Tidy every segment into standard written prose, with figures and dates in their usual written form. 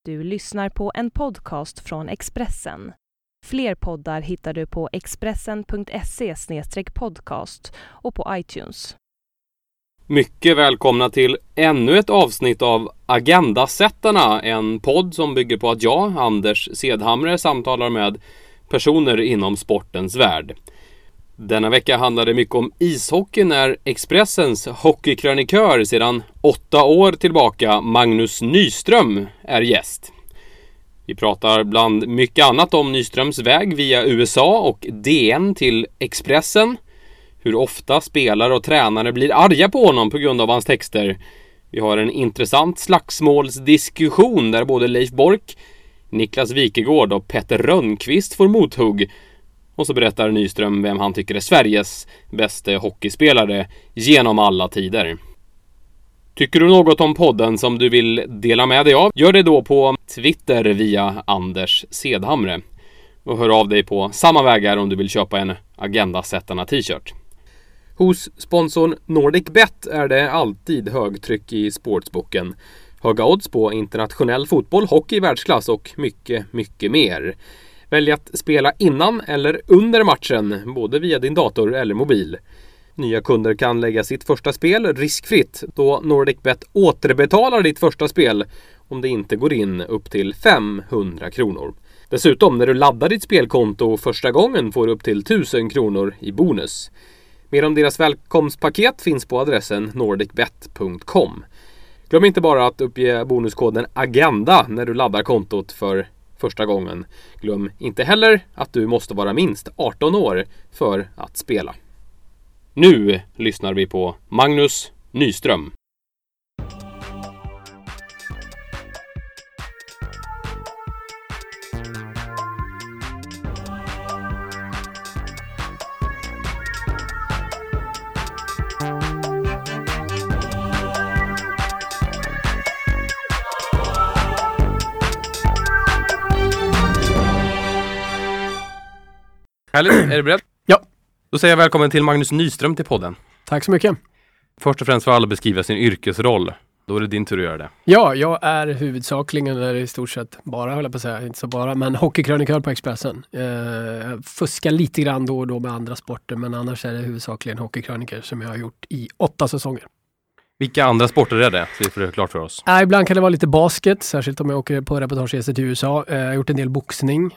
Du lyssnar på en podcast från Expressen. Fler poddar hittar du på expressen.se/podcast och på iTunes. Mycket välkomna till ännu ett avsnitt av Agendasättarna, en podd som bygger på att jag, Anders Sedhamre, samtalar med personer inom sportens värld. Denna vecka handlar det mycket om ishockey när Expressens hockeykrönikör sedan 8 år tillbaka, Magnus Nyström, är gäst. Vi pratar bland mycket annat om Nyströms väg via USA och DN till Expressen. Hur ofta spelare och tränare blir arga på honom på grund av hans texter. Vi har en intressant slagsmålsdiskussion där både Leif Bork, Niklas Wikegård och Petter Rönnqvist får mothugg. Och så berättar Nyström vem han tycker är Sveriges bästa hockeyspelare genom alla tider. Tycker du något om podden som du vill dela med dig av? Gör det då på Twitter via Anders Sedhamre. Och hör av dig på samma vägar om du vill köpa en Agendasättarna t-shirt. Hos sponsorn NordicBet är det alltid högtryck i sportsboken. Höga odds på internationell fotboll, hockey i världsklass och mycket, mycket mer. Välj att spela innan eller under matchen, både via din dator eller mobil. Nya kunder kan lägga sitt första spel riskfritt då NordicBet återbetalar ditt första spel om det inte går in upp till 500 kronor. Dessutom, när du laddar ditt spelkonto första gången får du upp till 1000 kronor i bonus. Mer om deras välkomstpaket finns på adressen nordicbet.com. Glöm inte bara att uppge bonuskoden AGENDA när du laddar kontot för första gången. Glöm inte heller att du måste vara minst 18 år för att spela. Nu lyssnar vi på Magnus Nyström. Härligt, är du beredd? Ja. Då säger jag välkommen till Magnus Nyström till podden. Tack så mycket. Först och främst får alla beskriva sin yrkesroll. Då är det din tur att göra det. Ja, jag är huvudsakligen, eller i stort sett bara, höll jag på att säga, inte så bara, men hockeykrönikör på Expressen. Jag fuskar lite grann då och då med andra sporter, men annars är det huvudsakligen hockeykröniker som jag har gjort i 8 säsonger. Vilka andra sporter är det? Så får det klart för oss. Ibland kan det vara lite basket, särskilt om jag åker på reportageresor till USA. Jag har gjort en del boxning,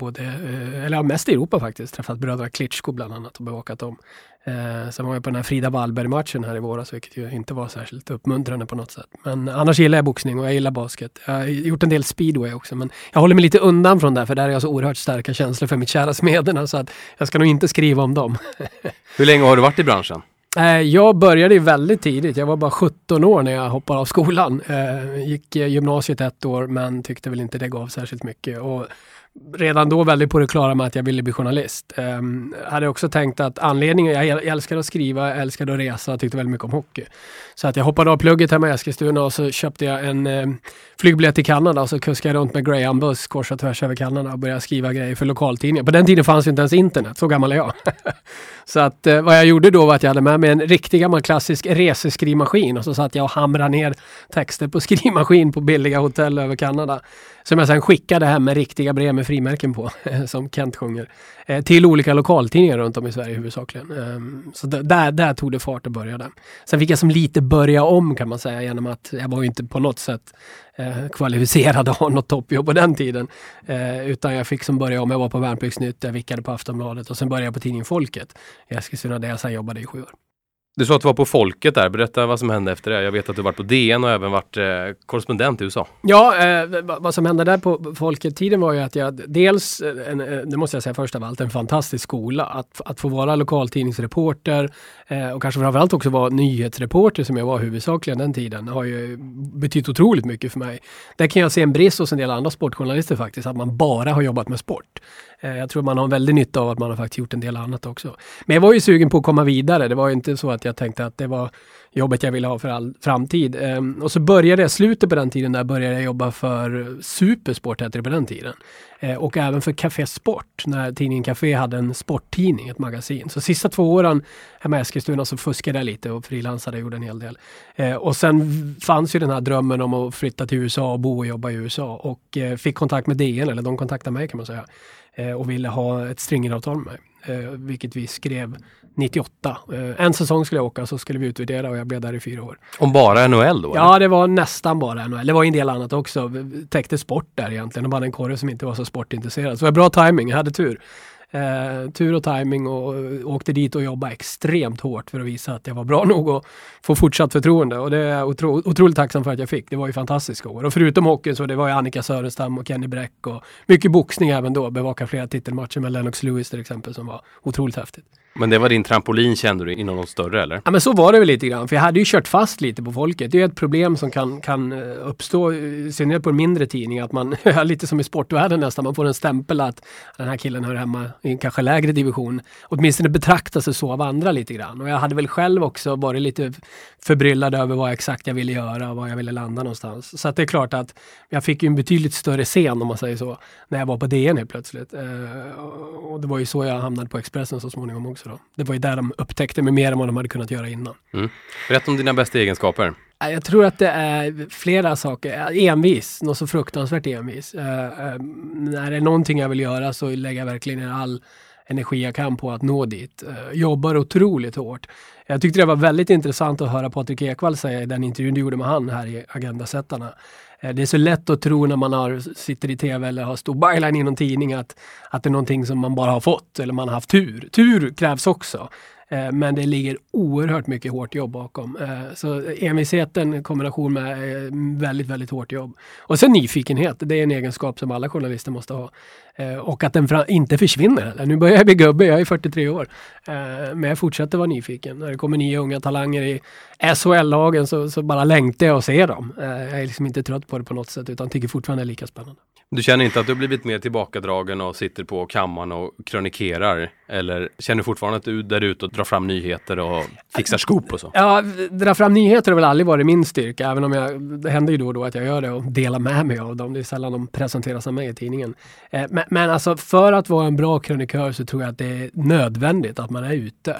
mest i Europa faktiskt. Träffat bröderna Klitschko bland annat och bevakat dem. Sen var jag på den här Frida Wallberg-matchen här i våras, vilket ju inte var särskilt uppmuntrande på något sätt. Men annars gillar jag boxning och jag gillar basket. Jag har gjort en del speedway också, men jag håller mig lite undan från det, för där är jag så oerhört starka känslor för mitt kära Smederna, så att jag ska nog inte skriva om dem. Hur länge har du varit i branschen? Jag började ju väldigt tidigt. Jag var bara 17 år när jag hoppade av skolan. Gick gymnasiet 1 år, men tyckte väl inte det gav särskilt mycket. Och redan då väldigt på det klara med att jag ville bli journalist. Hade också tänkt att anledningen, jag älskar att skriva, jag älskar att resa, tyckte väldigt mycket om hockey. Så att jag hoppade av plugget hemma i Eskilstuna och så köpte jag en flygbiljett till Kanada och så kuskade jag runt med Graham-buss kors och tvärs över Kanada och började skriva grejer för lokaltidningar. På den tiden fanns ju inte ens internet, så gammal är jag. Så att vad jag gjorde då var att jag hade med mig en riktig gammal klassisk reseskrivmaskin och så satt jag och hamrade ner texter på skrivmaskin på billiga hotell över Kanada. Som jag sen skickade hem med riktiga brev med frimärken på, som Kent sjunger, till olika lokaltidningar runt om i Sverige huvudsakligen. Så där tog det fart och började. Sen fick jag som lite börja om, kan man säga, genom att jag var ju inte på något sätt kvalificerad att ha något toppjobb på den tiden. Utan jag fick som börja om, jag var på Värnpliktsnytt, jag vickade på Aftonbladet och sen började jag på tidningen Folket. Jag skulle där jag sen jobbade i 7 år. Du sa att du var på Folket där. Berätta vad som hände efter det. Jag vet att du varit på DN och även varit korrespondent i USA. Ja, vad som hände där på Folket-tiden var ju att jag dels, det måste jag säga först av allt, en fantastisk skola. Att få vara lokaltidningsreporter och kanske framförallt också vara nyhetsreporter som jag var huvudsakligen den tiden har ju betytt otroligt mycket för mig. Där kan jag se en brist hos en del andra sportjournalister faktiskt, att man bara har jobbat med sport. Jag tror man har en väldigt nytta av att man har faktiskt gjort en del annat också. Men jag var ju sugen på att komma vidare. Det var ju inte så att jag tänkte att det var jobbet jag ville ha för all framtid. Och så började jag, slutet på den tiden där började jag jobba för Supersport hette det på den tiden. Och även för Café Sport, när tidningen Café hade en sporttidning, ett magasin. Så sista 2 åren hemma i Eskilstuna så fuskade jag lite och frilansade och gjorde en hel del. Och sen fanns ju den här drömmen om att flytta till USA och bo och jobba i USA. Och fick kontakt med DN, eller de kontaktade mig kan man säga. Och ville ha ett stringeravtal med mig. Vilket vi skrev 98. En säsong skulle jag åka, så skulle vi utvärdera och jag blev där i 4 år. Om bara NHL då? Ja, det var nästan bara NHL. Det var en del annat också. Täckte sport där egentligen. Och bara en korre som inte var så sportintresserad. Så det var bra timing, jag hade tur. Tur och timing och åkte dit och jobbade extremt hårt för att visa att jag var bra nog och få fortsatt förtroende. Och det är jag otroligt tacksam för att jag fick. Det var ju fantastiska år. Och förutom hockeyn så det var ju Annika Sörenstam och Kenny Bräck och mycket boxning även då. Bevaka flera titelmatcher med Lennox Lewis till exempel som var otroligt häftigt. Men det var din trampolin, kände du, inom något större eller? Ja, men så var det väl lite grann. För jag hade ju kört fast lite på folket. Det är ett problem som kan uppstå, synnerhet på en mindre tidning, att man, lite som i sportvärlden nästan, man får en stämpel att den här killen hör hemma i en kanske lägre division. Åtminstone betraktar sig så av andra lite grann. Och jag hade väl själv också varit lite förbryllad över vad exakt jag ville göra och var jag ville landa någonstans. Så att det är klart att jag fick ju en betydligt större scen, om man säger så, när jag var på DN helt plötsligt. Och det var ju så jag hamnade på Expressen så småningom också. Det var ju där de upptäckte mig mer än vad de hade kunnat göra innan. Berätta om dina bästa egenskaper. Jag tror att det är flera saker. Envis, något så fruktansvärt envis. När det är någonting jag vill göra så lägger jag verkligen all energi jag kan på att nå dit. Jobbar otroligt hårt. Jag tyckte det var väldigt intressant att höra Patrik Ekwall säga i den intervjun du gjorde med han här i Agendasättarna. Det är så lätt att tro när man sitter i tv eller har stor byline i någon tidning att det är någonting som man bara har fått eller man har haft tur. Tur krävs också. Men det ligger oerhört mycket hårt jobb bakom. Så envisheten i kombination med väldigt, väldigt hårt jobb. Och sen nyfikenhet, det är en egenskap som alla journalister måste ha. Och att den inte försvinner. Nu börjar jag bli gubbe, jag är 43 år. Men jag fortsätter vara nyfiken. När det kommer nya unga talanger i SHL-lagen så bara längtar jag att se dem. Jag är liksom inte trött på det på något sätt utan tycker fortfarande det är lika spännande. Du känner inte att du har blivit mer tillbakadragen och sitter på kammaren och krönikerar? Eller känner du fortfarande att du är där ute och drar fram nyheter och fixar skop och så? Ja, dra fram nyheter har väl aldrig varit min styrka. Även om det händer ju då och då att jag gör det och delar med mig av dem. Det är sällan de presenteras av mig i tidningen. Men alltså för att vara en bra krönikör så tror jag att det är nödvändigt att man är ute.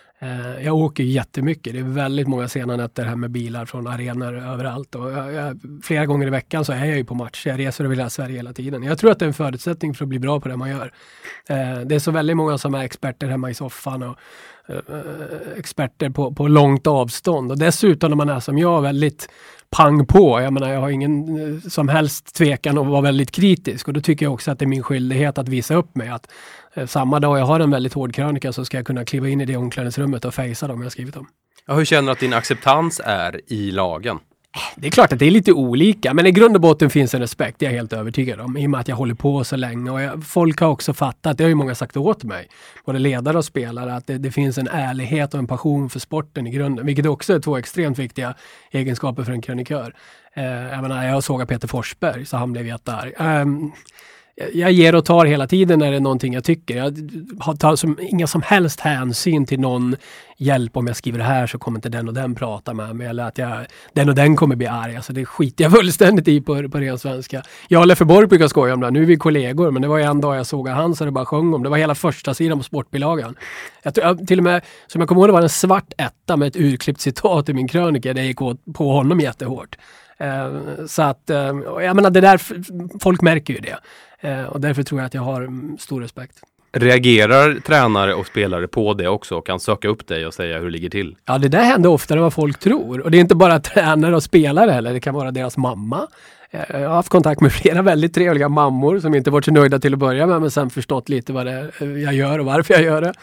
Jag åker jättemycket. Det är väldigt många sena nätter här med bilar från arenor överallt. Och flera gånger i veckan så är jag ju på match. Jag reser över hela Sverige hela tiden. Jag tror att det är en förutsättning för att bli bra på det man gör. Det är så väldigt många som är experter hemma i soffan och experter på långt avstånd. Och dessutom när man är som jag väldigt pang på. Jag menar, jag har ingen som helst tvekan att vara väldigt kritisk. Och då tycker jag också att det är min skyldighet att visa upp mig. Att samma dag jag har en väldigt hård krönika så ska jag kunna kliva in i det omklädningsrummet och fejsa dem jag skrivit om. Ja, hur känner du att din acceptans är i lagen? Det är klart att det är lite olika, men i grund och botten finns en respekt, det är jag helt övertygad om, i och med att jag håller på så länge. Och folk har också fattat, det har ju många sagt åt mig, både ledare och spelare, att det finns en ärlighet och en passion för sporten i grunden, vilket också är 2 extremt viktiga egenskaper för en krönikör. Även när jag såg Peter Forsberg så han blev jättearg. Jag ger och tar hela tiden när det är någonting jag tycker. Jag tar inga som helst hänsyn till någon hjälp. Om jag skriver det här så kommer inte den och den prata med mig. Eller att den och den kommer bli arg. Alltså det skiter jag fullständigt i på ren svenska. Jag och Leffe Borg brukar skoja om det. Nu är vi kollegor. Men det var ju en dag jag såg han så det bara sjöng om. Det var hela första sidan på sportbilagan. Till och med, som jag kommer ihåg, det var en svart etta med ett urklippt citat i min krönika. Det gick på honom jättehårt. Så att, jag menar, det där, folk märker ju det. Och därför tror jag att jag har stor respekt. Reagerar tränare och spelare på det också och kan söka upp dig och säga hur det ligger till? Ja, det där händer oftare än vad folk tror. Och det är inte bara tränare och spelare heller. Det kan vara deras mamma. Jag har haft kontakt med flera väldigt trevliga mammor som inte varit så nöjda till att börja med, men sen förstått lite vad det är jag gör och varför jag gör det.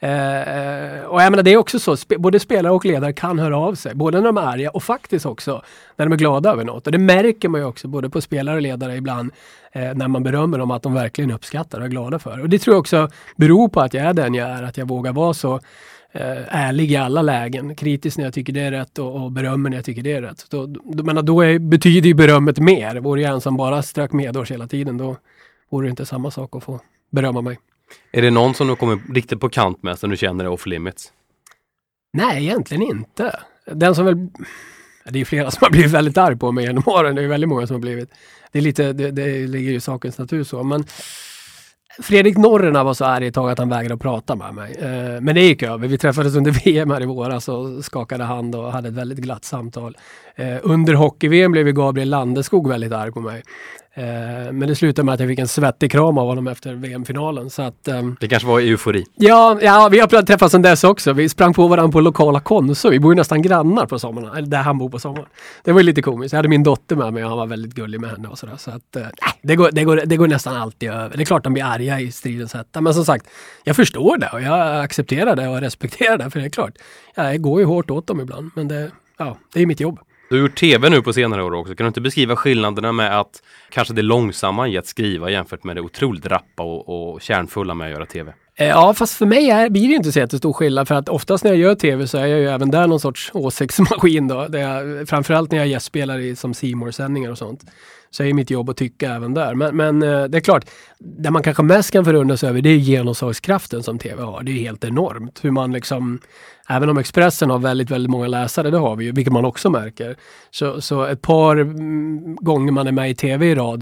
Och jag menar, det är också så, både spelare och ledare kan höra av sig, både när de är arga och faktiskt också när de är glada över något. Och det märker man ju också både på spelare och ledare ibland när man berömmer dem, att de verkligen uppskattar och är glada för. Och det tror jag också beror på att jag är den jag är, att jag vågar vara så ärlig i alla lägen, kritisk när jag tycker det är rätt och berömmer när jag tycker det är rätt. Då betyder ju berömmet mer. Vore jag ensam bara strök medårs hela tiden, då vore det inte samma sak att få berömma mig. Är det någon som du kommer riktigt på kant med som du känner är off limits? Nej, egentligen inte. Den som väl... Det är flera som har blivit väldigt arg på mig genom åren. Det är väldigt många som har blivit. Det är lite, det ligger ju i sakens natur så. Men Fredrik Norrena var så arg ett tag att han vägrade att prata med mig. Men det gick över. Vi träffades under VM här i våras och skakade hand och hade ett väldigt glatt samtal. Under hockey-VM blev Gabriel Landeskog väldigt arg på mig. Men det slutade med att jag fick en svettig kram av honom efter VM-finalen. Så att, det kanske var eufori. Ja, vi har träffats sedan dess också. Vi sprang på varandra på lokala Konsum. Vi bor ju nästan grannar på sommarna. Eller där han bor på sommaren. Det var ju lite komiskt. Jag hade min dotter med mig och han var väldigt gullig med henne och sådär. Så att, det går nästan alltid över. Det är klart de blir arga i stridens hetta. Men som sagt, jag förstår det och jag accepterar det och respekterar det. För det är klart, jag går ju hårt åt dem ibland. Men det är mitt jobb. Du har gjort tv nu på senare år också. Kan du inte beskriva skillnaderna med att kanske det långsamma i att skriva jämfört med det otroligt rappa och kärnfulla med att göra tv? Ja, fast för mig blir det inte så jättestor skillnad för att oftast när jag gör tv så är jag ju även där någon sorts åsiktsmaskin då. Framförallt när jag gästspelar som C-more-sändningar och sånt. Så är mitt jobb att tycka även där. Men det är klart, det man kanske mest kan förundras över det är genomslagskraften som tv har. Det är helt enormt. Hur man liksom, även om Expressen har väldigt, väldigt många läsare, det har vi ju, vilket man också märker. Så ett par gånger man är med i tv i rad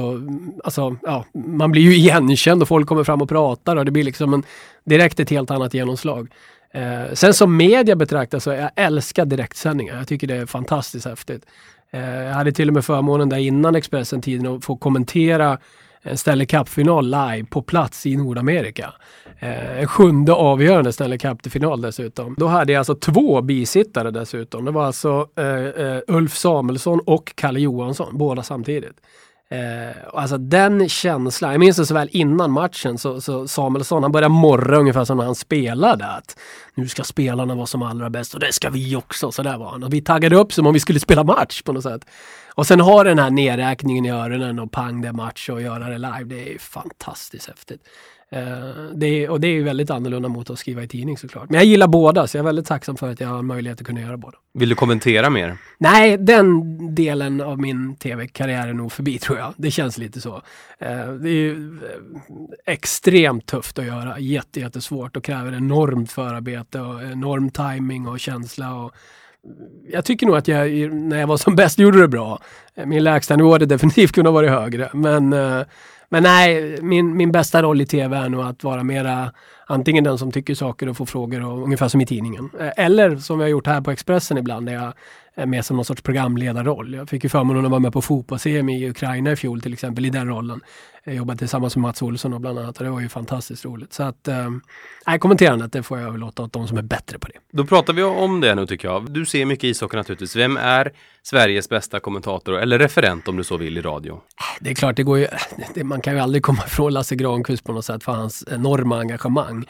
man blir ju igenkänd och folk kommer fram och pratar och det blir liksom direkt ett helt annat genomslag. Sen som media betraktar så jag älskar direktsändningar. Jag tycker det är fantastiskt häftigt. Jag hade till och med förmånen där innan Expressen-tiden att få kommentera en Stanley Cup-final live på plats i Nordamerika. En 7:e avgörande Stanley Cup-final dessutom. Då hade jag alltså 2 bisittare dessutom. Det var alltså Ulf Samuelsson och Kalle Johansson, båda samtidigt. Alltså den känslan, jag minns det så väl innan matchen så Samuelsson, han började morra ungefär som när han spelade att nu ska spelarna vara som allra bäst och det ska vi också, så där var han. Och vi taggade upp som om vi skulle spela match på något sätt. Och sen har den här nedräkningen i öronen och pang, det är match och göra det live, det är fantastiskt häftigt. Det är ju väldigt annorlunda mot att skriva i tidning såklart. Men jag gillar båda så jag är väldigt tacksam för att jag har möjlighet att kunna göra båda. Vill du kommentera mer? Nej, den delen av min tv-karriär är nog förbi tror jag. Det känns lite så. Det är ju extremt tufft att göra. Jättesvårt och kräver enormt förarbete och enorm timing och känsla och jag tycker nog att jag, när jag var som bäst, gjorde det bra. Min lägsta nivå hade definitivt kunnat vara högre. Men nej, min bästa roll i tv är nog att vara mera antingen den som tycker saker och får frågor och, ungefär som i tidningen. Eller som vi har gjort här på Expressen ibland där jag är med som någon sorts programledarroll. Jag fick ju förmånen att vara med på fotbolls-EM i Ukraina i fjol till exempel i den rollen. Jag jobbade tillsammans med Mats Olsson och bland annat och det var ju fantastiskt roligt. Så att, kommenterandet det får jag väl låta åt de som är bättre på det. Då pratar vi om det nu tycker jag. Du ser mycket ishockey naturligtvis. Vem är Sveriges bästa kommentator eller referent om du så vill i radio? Det är klart, det går ju, man kan ju aldrig komma ifrån Lasse Granqvist på något sätt för hans enorma engagemang.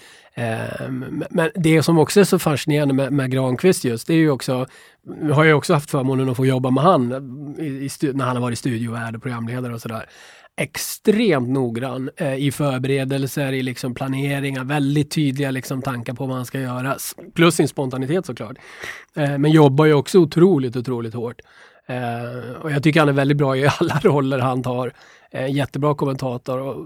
Men det som också är så fascinerande med Granqvist just, det är ju också, har jag också haft förmånen att få jobba med han när han har varit studiovärd och programledare och sådär. Extremt noggrann i förberedelser, i liksom planeringar, väldigt tydliga liksom tankar på vad han ska göra, plus sin spontanitet såklart. Men jobbar ju också otroligt hårt. Och jag tycker han är väldigt bra i alla roller han tar. Jättebra kommentator och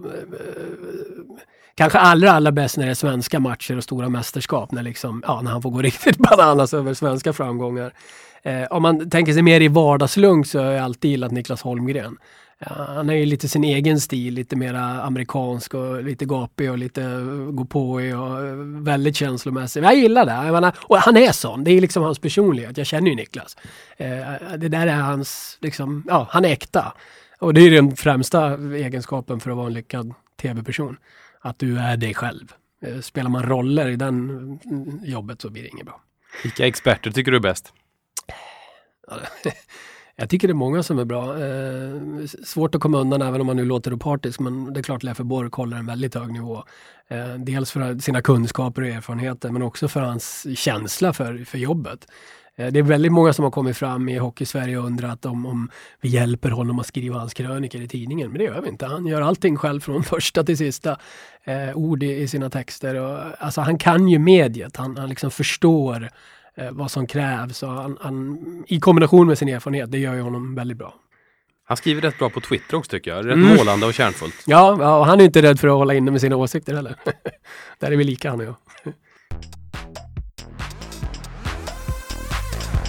kanske allra bäst när det är svenska matcher och stora mästerskap när han får gå riktigt bananas över svenska framgångar. Om man tänker sig mer i vardagslugn så har jag alltid gillat Niklas Holmgren. Han är ju lite sin egen stil, lite mer amerikansk och lite gapig och lite gå på och väldigt känslomässig. Jag gillar det. Och han är sån. Det är liksom hans personlighet. Jag känner ju Niklas. Det där är hans, han är äkta. Och det är den främsta egenskapen för att vara en lyckad tv-person. Att du är dig själv. Spelar man roller i den jobbet så blir det inget bra. Vilka experter tycker du är bäst? Jag tycker det är många som är bra. Svårt att komma undan även om man nu låter opartisk, men det är klart Leffe Borg håller en väldigt hög nivå. Dels för sina kunskaper och erfarenheter men också för hans känsla för jobbet. Det är väldigt många som har kommit fram i Hockey-Sverige och undrat om vi hjälper honom att skriva hans krönikor i tidningen. Men det gör vi inte. Han gör allting själv från första till sista ord i sina texter. Och, alltså, han kan ju mediet. Han liksom förstår vad som krävs. Och han, i kombination med sin erfarenhet, det gör ju honom väldigt bra. Han skriver rätt bra på Twitter också tycker jag. Rätt målande och kärnfullt. Ja, och han är inte rädd för att hålla inne med sina åsikter heller. Där är vi lika han och jag.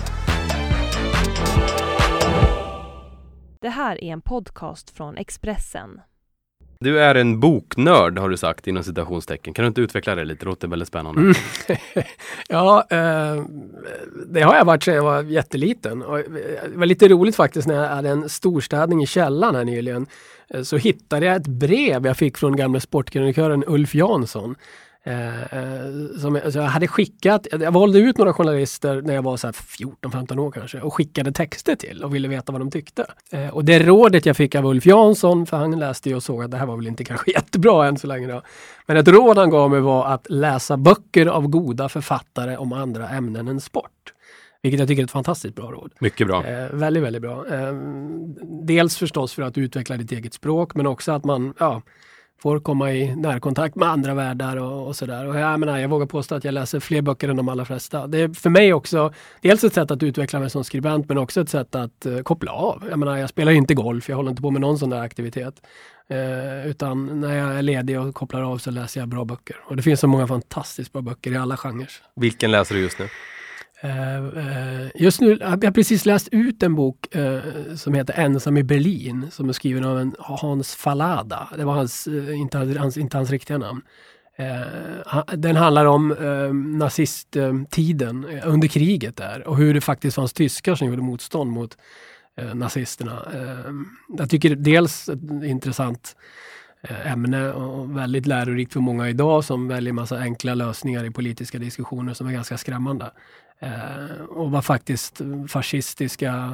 Det här är en podcast från Expressen. Du är en boknörd, har du sagt inom citationstecken. Kan du inte utveckla det lite? Det låter väldigt spännande. Ja, det har jag varit sedan jag var jätteliten. Och det var lite roligt faktiskt när jag hade en storstädning i källaren här nyligen. Så hittade jag ett brev jag fick från gamla sportkronikören Ulf Jansson. Som jag hade skickat, jag valde ut några journalister när jag var så här 14-15 år kanske och skickade texter till och ville veta vad de tyckte. Och det rådet jag fick av Ulf Jansson, för han läste ju och såg att det här var väl inte kanske jättebra än så länge då. Men ett råd han gav mig var att läsa böcker av goda författare om andra ämnen än sport. Vilket jag tycker är ett fantastiskt bra råd. Mycket bra. Väldigt, väldigt bra. Dels förstås för att utveckla ditt eget språk, men också att man får komma i närkontakt med andra världar och sådär. Och jag vågar påstå att jag läser fler böcker än de allra flesta. Det är för mig också dels ett sätt att utveckla mig som skribent, men också ett sätt att koppla av. Jag spelar inte golf, jag håller inte på med någon sån där aktivitet. Utan när jag är ledig och kopplar av så läser jag bra böcker. Och det finns så många fantastiskt bra böcker i alla genrer. Vilken läser du just nu? Just nu har jag precis läst ut en bok som heter Ensam i Berlin, som är skriven av en Hans Fallada. Det var inte hans riktiga namn. Den handlar om nazisttiden under kriget där och hur det faktiskt fanns tyskar som gjorde motstånd mot nazisterna. Jag tycker dels ett intressant ämne och väldigt lärorikt för många idag som väljer massa enkla lösningar i politiska diskussioner som är ganska skrämmande. Och vad faktiskt fascistiska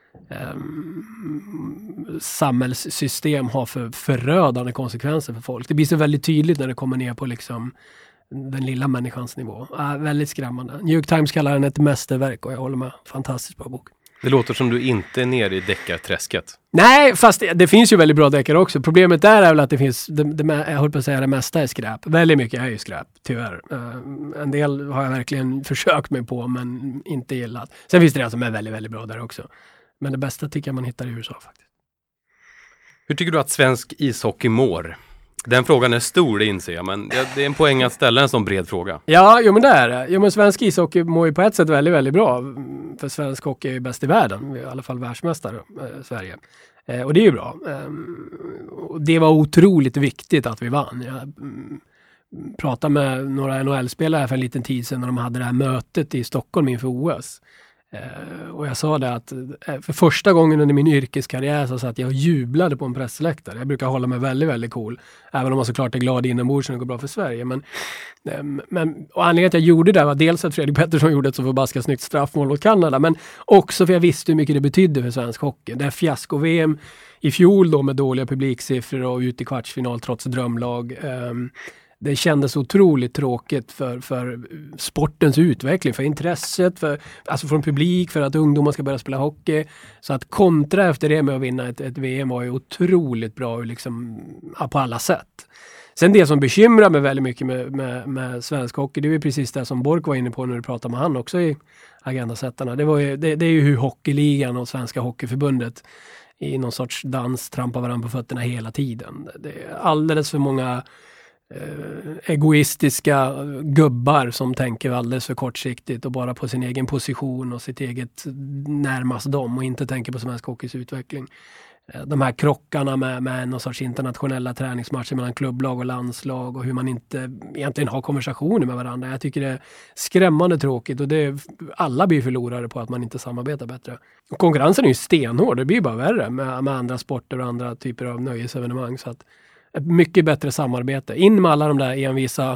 samhällssystem har för förödande konsekvenser för folk. Det blir så väldigt tydligt när det kommer ner på liksom den lilla människans nivå. Väldigt skrämmande. New York Times kallar den ett mästerverk och jag håller med. Fantastiskt bra bok. Det låter som du inte är nere i deckarträsket. Nej, fast det finns ju väldigt bra deckare också. Problemet där är väl att det finns, jag håller på att säga det mesta är skräp. Väldigt mycket är ju skräp, tyvärr. En del har jag verkligen försökt mig på, men inte gillat. Sen finns det som är väldigt, väldigt bra där också. Men det bästa tycker jag man hittar i USA faktiskt. Hur tycker du att svensk ishockey mår? Den frågan är stor, det inser jag, men det är en poäng att ställa en sån bred fråga. Ja, men det är det. Jo, men svensk ishockey mår ju på ett sätt väldigt, väldigt bra. För svensk hockey är ju bäst i världen. Vi är i alla fall världsmästare, Sverige. Och det är ju bra. Och det var otroligt viktigt att vi vann. Jag pratade med några NHL-spelare för en liten tid sedan när de hade det här mötet i Stockholm inför OS. Och jag sa det att för första gången under min yrkeskarriär så att jag jublade på en pressläktare. Jag brukar hålla mig väldigt, väldigt cool. Även om man såklart är glad inombords när det går bra för Sverige. Men och anledningen att jag gjorde det var dels att Fredrik Pettersson gjorde ett så förbaskat snyggt straffmål mot Kanada. Men också för jag visste hur mycket det betydde för svensk hockey. Det här fiasko-VM i fjol då med dåliga publiksiffror och ut i kvartsfinal trots drömlag. Det kändes otroligt tråkigt för sportens utveckling, för intresset, alltså från publik, för att ungdomar ska börja spela hockey. Så att kontra efter det med att vinna ett VM var ju otroligt bra liksom, på alla sätt. Sen det som bekymrar mig väldigt mycket med svensk hockey, det är ju precis det som Bork var inne på när du pratade med han också i Agendasättarna. Det är ju hur hockeyligan och Svenska Hockeyförbundet i någon sorts dans trampar varandra på fötterna hela tiden. Det är alldeles för många egoistiska gubbar som tänker alldeles för kortsiktigt och bara på sin egen position och sitt eget närmast dem och inte tänker på svensk hockeys utveckling. De här krockarna med någon sorts internationella träningsmatcher mellan klubblag och landslag och hur man inte egentligen har konversationer med varandra. Jag tycker det är skrämmande tråkigt och alla blir förlorare på att man inte samarbetar bättre. Och konkurrensen är ju stenhård, det blir bara värre med andra sporter och andra typer av nöjesevenemang, så att ett mycket bättre samarbete. In med alla de där envisa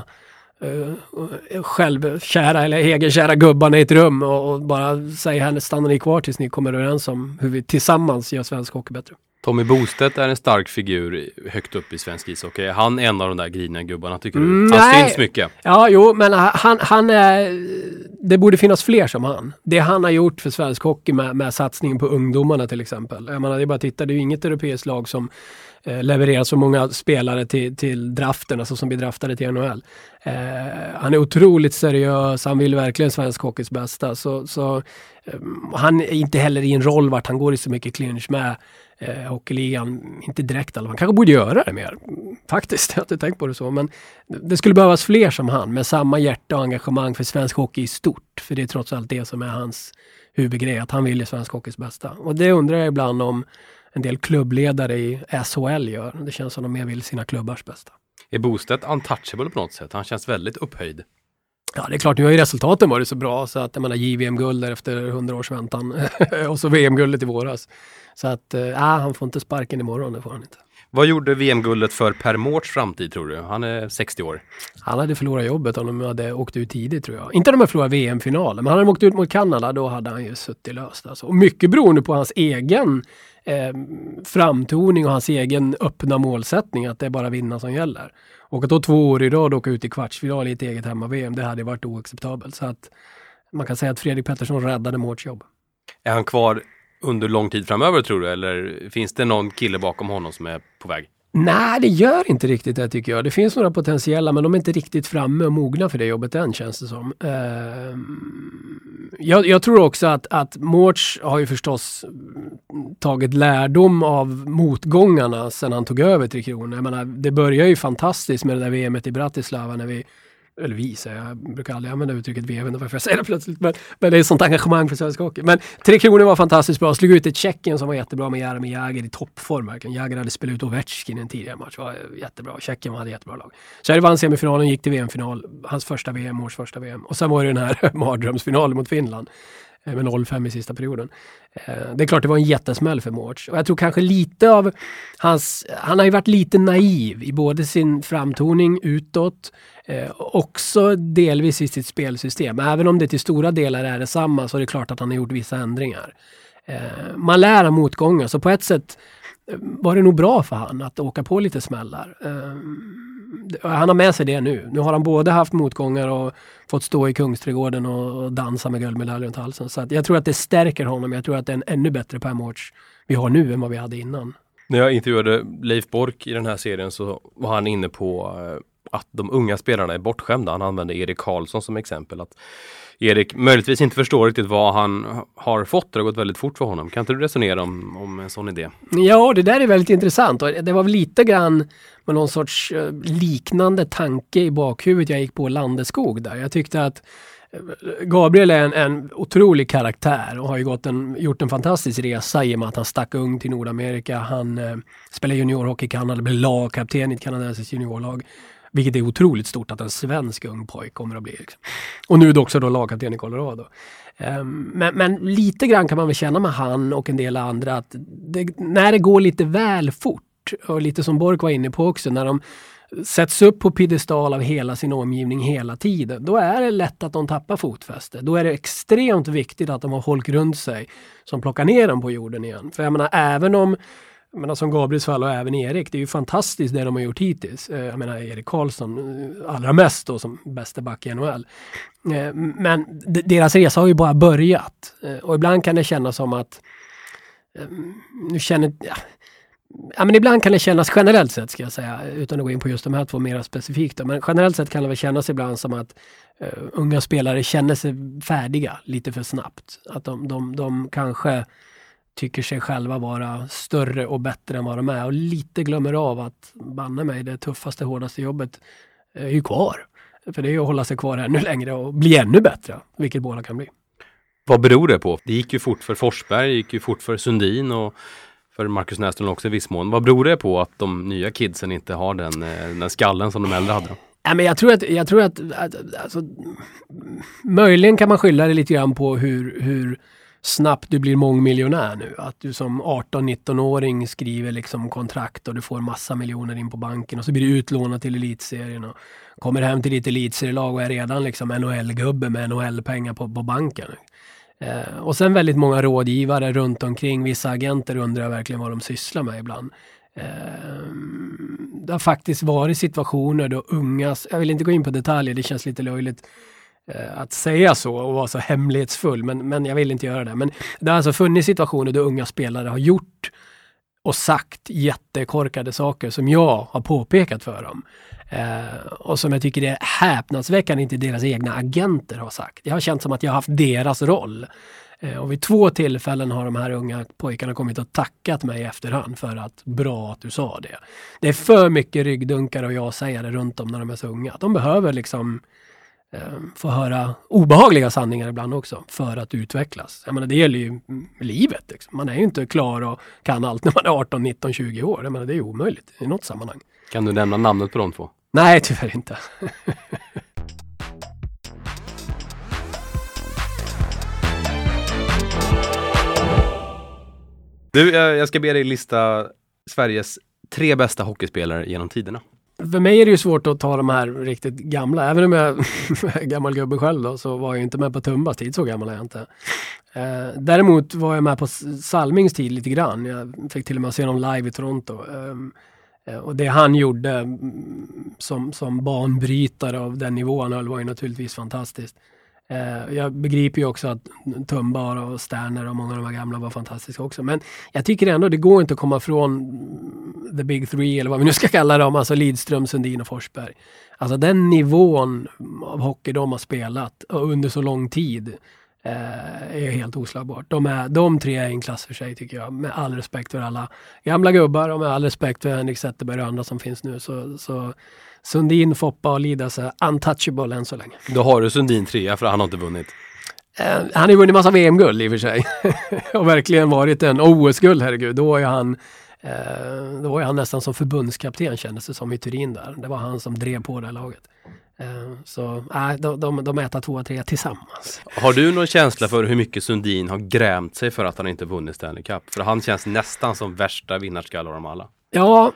självkära eller egenkära gubbarna i ett rum och bara säga här, stannar ni kvar tills ni kommer överens om hur vi tillsammans gör svensk hockey bättre. Tommy Bostedt är en stark figur högt upp i svensk ishockey. Är han en av de där griniga gubbarna, tycker du? Han syns mycket. Ja, jo, men han är... Det borde finnas fler som han. Det han har gjort för svensk hockey med satsningen på ungdomarna till exempel. Jag menar, det är bara att titta, det är ju inget europeiskt lag som levererar så många spelare till draften, alltså som blir draftade till NHL. Han är otroligt seriös, han vill verkligen svensk hockeys bästa. Så han är inte heller i en roll vart han går i så mycket clinch med hockeyligan, inte direkt alla. Man kanske borde göra det mer, faktiskt. Jag har inte tänkt på det så, men det skulle behövas fler som han med samma hjärta och engagemang för svensk hockey i stort, för det är trots allt det som är hans huvudgrej, att han vill ju svensk hockeys bästa. Och det undrar jag ibland om en del klubbledare i SHL gör. Det känns som de mer vill sina klubbars bästa. Är Bostedt untouchable på något sätt? Han känns väldigt upphöjd. Ja, det är klart, nu har ju resultaten varit så bra så att jag menar JVM-guld efter 100 års väntan och så VM-guldet i våras. Så att han får inte sparken imorgon, det får han inte. Vad gjorde VM-guldet för Per Mårts framtid tror du? Han är 60 år. Han hade förlorat jobbet om de hade åkt ut tidigt tror jag. Inte om de förlorat VM-finalen, men hade de åkt ut mot Kanada då hade han ju suttit löst. Alltså. Och mycket beroende på hans egen framtoning och hans egen öppna målsättning att det är bara vinna som gäller. Och att då 2 år i rad åka ut i kvartsfinal i ett eget hemma-VM, det hade varit oacceptabelt. Så att man kan säga att Fredrik Pettersson räddade Mårts jobb. Är han kvar under lång tid framöver tror du? Eller finns det någon kille bakom honom som är på väg? Nej, det gör inte riktigt det tycker jag. Det finns några potentiella men de är inte riktigt framme och mogna för det jobbet än känns det som. Jag tror också att Mårts har ju förstås tagit lärdom av motgångarna sedan han tog över 3 Kronor. Jag menar, det börjar ju fantastiskt med det där VMet i Bratislava när jag brukar aldrig använda uttrycket VM, varför jag säger det plötsligt, men det är sånt engagemang för svensk hockey. Men 3 Kronor var fantastiskt bra, slog ut ett Tjeckien som var jättebra med Jaromir Jagr i toppform. Jagr hade spelat ut Ovechkin i en tidigare match, var jättebra. Tjeckien hade jättebra lag. Så det vann semifinalen, gick till VM-final, hans första VM, Mårts första VM. Och sen var det den här mardrömsfinalen mot Finland med 0-5 i sista perioden. Det är klart det var en jättesmäll för Mårts. Och jag tror kanske lite av han har ju varit lite naiv i både sin framtoning utåt, också delvis i sitt spelsystem. Även om det till stora delar är detsamma så är det klart att han har gjort vissa ändringar. Man lär av motgångar, så på ett sätt var det nog bra för han att åka på lite smällar. Han har med sig det nu. Nu har han både haft motgångar och fått stå i Kungsträdgården och dansa med guldmedalj runt halsen. Så att jag tror att det stärker honom. Jag tror att det är en ännu bättre Per Mårts vi har nu än vad vi hade innan. När jag intervjuade Leif Bork i den här serien så var han inne på att de unga spelarna är bortskämda. Han använde Erik Karlsson som exempel. Att Erik möjligtvis inte förstår riktigt vad han har fått. Det har gått väldigt fort för honom. Kan inte du resonera om en sån idé? Ja, det där är väldigt intressant. Och det var väl lite grann med någon sorts liknande tanke i bakhuvudet jag gick på Landeskog där. Jag tyckte att Gabriel är en otrolig karaktär och har ju gjort en fantastisk resa i och med att han stack ung till Nordamerika. Han spelar juniorhockey i Kanada, blev lagkapten i ett kanadensiskt juniorlag. Vilket är otroligt stort att en svensk ung pojk kommer att bli. Liksom. Och nu är det också då lagkapten i Colorado. Men lite grann kan man väl känna med han och en del andra att när det går lite väl fort och lite som Bork var inne på också, när de sätts upp på piedestal av hela sin omgivning hela tiden, då är det lätt att de tappar fotfäste. Då är det extremt viktigt att de har folk runt sig som plockar ner dem på jorden igen. För jag menar, även om som Gabriels fall och även Erik, det är ju fantastiskt det de har gjort hittills. Jag menar Erik Karlsson allra mest då som bästa back i NHL. Men deras resa har ju bara börjat. Och ibland kan det kännas som att men ibland kan det kännas generellt sett ska jag säga, utan att gå in på just de här 2 mer specifikt. Men generellt sett kan det väl kännas ibland som att unga spelare känner sig färdiga lite för snabbt. Att de kanske tycker sig själva vara större och bättre än vad de är och lite glömmer av att banna mig det tuffaste, hårdaste jobbet är ju kvar. För det är ju att hålla sig kvar ännu längre och bli ännu bättre, vilket båda kan bli. Vad beror det på? Det gick ju fort för Forsberg, det gick ju fort för Sundin och för Marcus Näslund också i viss mån. Vad beror det på att de nya kidsen inte har den skallen som de äldre hade? Ja, men jag tror att alltså, möjligen kan man skylla det lite grann på hur snabbt du blir mångmiljonär nu. Att du som 18-19-åring skriver liksom kontrakt och du får massa miljoner in på banken och så blir du utlånad till elitserien och kommer hem till ditt elitserielag och är redan liksom NHL-gubbe med NHL-pengar på banken. Och sen väldigt många rådgivare runt omkring, vissa agenter undrar verkligen vad de sysslar med ibland. Det har faktiskt varit situationer då ungas, jag vill inte gå in på detaljer, det känns lite löjligt att säga så och vara så hemlighetsfull, men jag vill inte göra det. Men det har alltså funnits situationer då unga spelare har gjort och sagt jättekorkade saker som jag har påpekat för dem. Och som jag tycker är häpnadsväckande inte deras egna agenter har sagt. Jag har känt som att jag har haft deras roll. Och vid 2 tillfällen har de här unga pojkarna kommit och tackat mig i efterhand för att bra att du sa det. Det är för mycket ryggdunkar och jag säger det runt om när de är så unga. De behöver liksom få höra obehagliga sanningar ibland också för att utvecklas. Jag menar, det gäller ju livet. Liksom. Man är ju inte klar och kan allt när man är 18, 19, 20 år. Jag menar, det är ju omöjligt i något sammanhang. Kan du nämna namnet på de två? Nej, tyvärr inte. Du, jag ska be dig lista Sveriges 3 bästa hockeyspelare genom tiderna. För mig är det ju svårt att ta de här riktigt gamla. Även om jag är gammal gubbe själv då, så var jag inte med på Tumbas tid, så gammal är jag inte. Däremot var jag med på Salmings tid lite grann. Jag fick till och med se honom live i Toronto. Och det han gjorde som banbrytare av den nivån höll var ju naturligtvis fantastiskt. Jag begriper ju också att Tumba och Sterner och många av de här gamla var fantastiska också. Men jag tycker ändå det går inte att komma från the big three eller vad vi nu ska kalla dem. Alltså Lidström, Sundin och Forsberg. Alltså den nivån av hockey de har spelat under så lång tid är helt oslagbart. De 3 är en klass för sig tycker jag. Med all respekt för alla gamla gubbar och med all respekt för Henrik Zetterberg och andra som finns nu. Så Sundin, Foppa och Lidas är untouchable än så länge. Då har du Sundin 3 för han har inte vunnit. Han har ju vunnit massa VM-guld i och för sig. Och verkligen varit en OS-guld, herregud. Då var han nästan som förbundskapten kändes det som i Turin där. Det var han som drev på det laget. Så de äter 2 och 3 tillsammans. Har du någon känsla för hur mycket Sundin har grämt sig för att han inte vunnit Stanley Cup? För han känns nästan som värsta vinnarskalle av dem alla. Ja,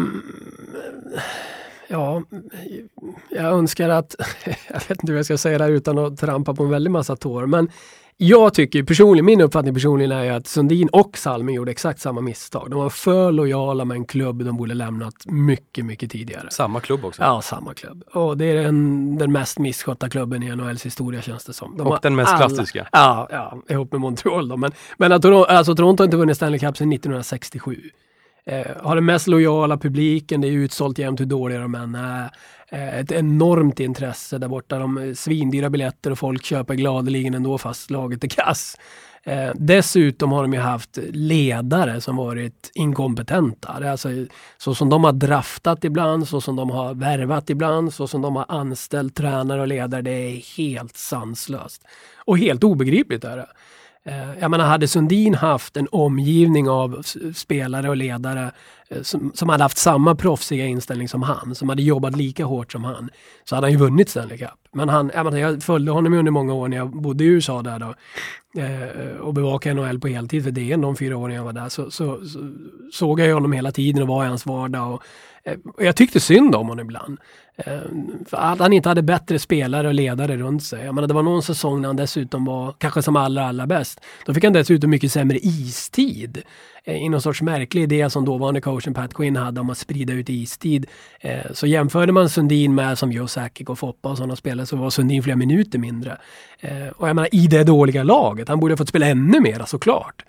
jag önskar att jag vet inte hur jag ska säga det utan att trampa på en väldigt massa tår, men jag tycker personligen, min uppfattning personligen är att Sundin och Salming gjorde exakt samma misstag. De var för lojala med en klubb de borde lämnat mycket, mycket tidigare. Samma klubb också? Ja, samma klubb. Och det är den mest misskötta klubben i NHLs historia känns det som. Och den mest klassiska? Ja, ihop med Montreal då. Men att Toronto har inte vunnit Stanley Cup sedan 1967. Har den mest lojala publiken, det är utsålt jämt hur dåliga de än är. Ett enormt intresse där borta, de svindyra biljetter och folk köper gladeligen ändå fast laget är kass. Dessutom har de ju haft ledare som varit inkompetenta. Det är alltså så som de har draftat ibland, så som de har värvat ibland, så som de har anställt tränare och ledare, det är helt sanslöst. Och helt obegripligt är det. Jag menar, hade Sundin haft en omgivning av spelare och ledare som hade haft samma proffsiga inställning som han, som hade jobbat lika hårt som han, så hade han ju vunnit Stanley Cup. Men jag följde honom under många år när jag bodde i USA där då, och bevakade NHL på heltid för DN de 4 åren jag var där, så såg jag honom hela tiden och var i hans vardag och jag tyckte synd om honom ibland. För att han inte hade bättre spelare och ledare runt sig. Jag menar, det var någon säsong när han dessutom var kanske som allra bäst. Då fick han dessutom mycket sämre istid. I någon sorts märklig idé som dåvarande coachen Pat Quinn hade om att sprida ut istid. Så jämförde man Sundin med som Joe Sakic och Foppa och sådana spelare, så var Sundin flera minuter mindre. Och jag menar, i det dåliga laget. Han borde ha fått spela ännu mer, såklart.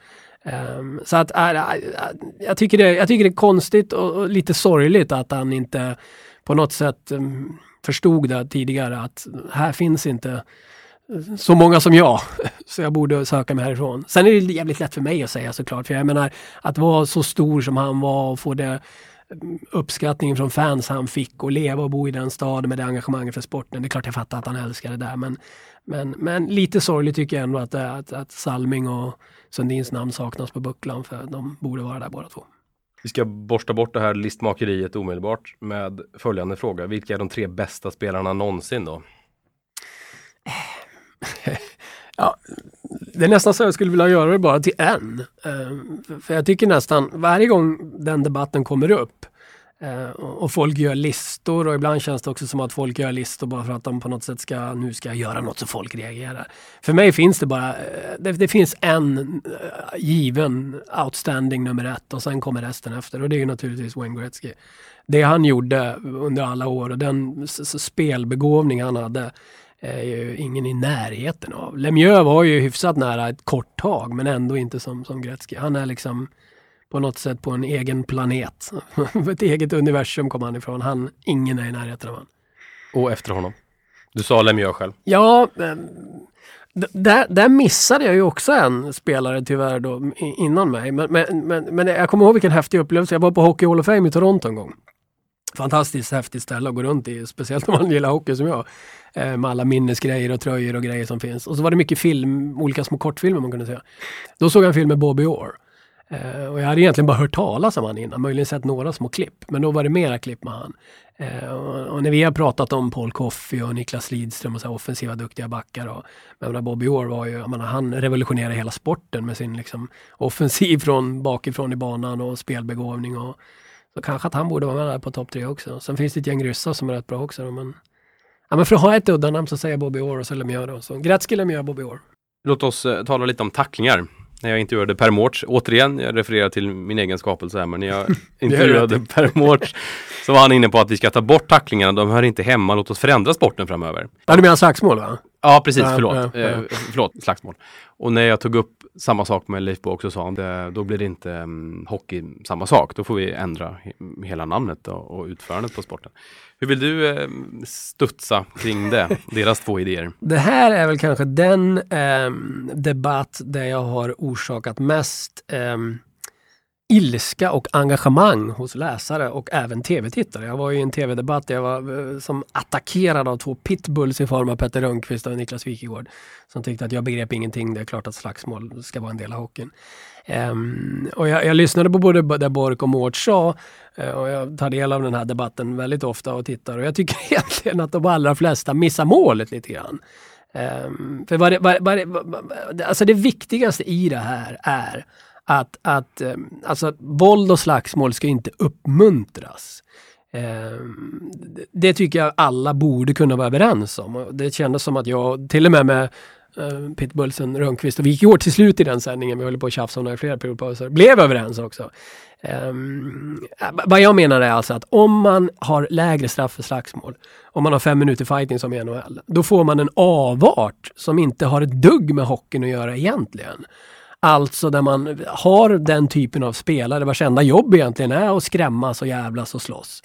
Så att jag tycker det är konstigt och lite sorgligt att han inte på något sätt förstod det tidigare, att här finns inte så många som jag, så jag borde söka mig härifrån. Sen är det jävligt lätt för mig att säga såklart, för jag menar att vara så stor som han var och få det uppskattningen från fans han fick och leva och bo i den staden med det engagemanget för sporten, det är klart jag fattar att han älskar det där, men lite sorgligt tycker jag ändå att Salming och Sundins namn saknas på bucklan, för de borde vara där båda två. Vi ska borsta bort det här listmakeriet omedelbart med följande fråga. Vilka är de 3 bästa spelarna någonsin då? Ja, det är nästan så jag skulle vilja göra det bara till en. För jag tycker nästan varje gång den debatten kommer upp och folk gör listor, och ibland känns det också som att folk gör listor bara för att de på något sätt ska göra något så folk reagerar. För mig finns det bara, det finns en given outstanding nummer 1 och sen kommer resten efter, och det är ju naturligtvis Wayne Gretzky. Det han gjorde under alla år och den spelbegåvning han hade är ju ingen i närheten av. Lemieux var ju hyfsat nära ett kort tag, men ändå inte som Gretzky. Han är liksom på något sätt på en egen planet. Ett eget universum kom han ifrån. Ingen är i närheten av han. Och efter honom? Du sa Lemieux själv. Ja, där missade jag ju också en spelare tyvärr då innan mig. Men jag kommer ihåg vilken häftig upplevelse. Jag var på Hockey Hall of Fame i Toronto en gång. fantastiskt häftigt ställe att gå runt i, speciellt om man gillar hockey som jag, med alla minnesgrejer och tröjor och grejer som finns. Och så var det mycket film, olika små kortfilmer man kunde se. Då såg jag en film med Bobby Orr. Och jag hade egentligen bara hört talas om han innan, möjligen sett några små klipp, men då var det mera klipp med han. Och när vi har pratat om Paul Coffey och Niklas Lidström och så offensiva duktiga backar, och men Bobby Orr var ju, han revolutionerade hela sporten med sin liksom offensiv från bakifrån i banan och spelbegåvning, och så kanske att han borde vara med där på topp 3 också. Sen finns det ett gäng ryssar som är rätt bra också, men för att ha ett udda namn så säger Bobby Orr och så Lemieux då. Så Gretzky, Lemieux, Bobby Orr. Låt oss tala lite om tacklingar. När jag intervjuade Per Mårts, återigen, jag refererar till min egen skapelse här, men när jag intervjuade Per Mårts så var han inne på att vi ska ta bort tacklingarna, de hör inte hemma, låt oss förändra sporten framöver. Ja, du menar slagsmål, va? Ja, precis, förlåt, slagsmål. Och när jag tog upp samma sak med Leif Boork så sa han, då blir det inte hockey samma sak, då får vi ändra hela namnet och utförandet på sporten. Hur vill du studsa kring det, deras 2 idéer? Det här är väl kanske den debatt där jag har orsakat mest ilska och engagemang hos läsare och även tv-tittare. Jag var i en tv-debatt där jag var som attackerad av 2 pitbulls i form av Petter Rönnqvist och Niklas Wikegård, som tyckte att jag begrep ingenting. Det är klart att slagsmål ska vara en del av hockeyn. Och jag lyssnade på både det Boork och Mårts sa, och jag tar del av den här debatten väldigt ofta och tittar, och jag tycker egentligen att de allra flesta missar målet lite grann. För alltså det viktigaste i det här är att alltså, våld och slagsmål ska inte uppmuntras. Det tycker jag alla borde kunna vara överens om. Och det kändes som att jag, till och med Pitbullsen, Rönnqvist och Wikegård till slut i den sändningen, vi håller på att tjafsa om det i flera periodpauser, blev överens också. Vad jag menar är alltså att om man har lägre straff för slagsmål, om man har 5 minuter fighting som i NHL, då får man en avart som inte har ett dugg med hockeyn att göra egentligen. Alltså där man har den typen av spelare vars enda jobb egentligen är att skrämmas och jävlas och slåss.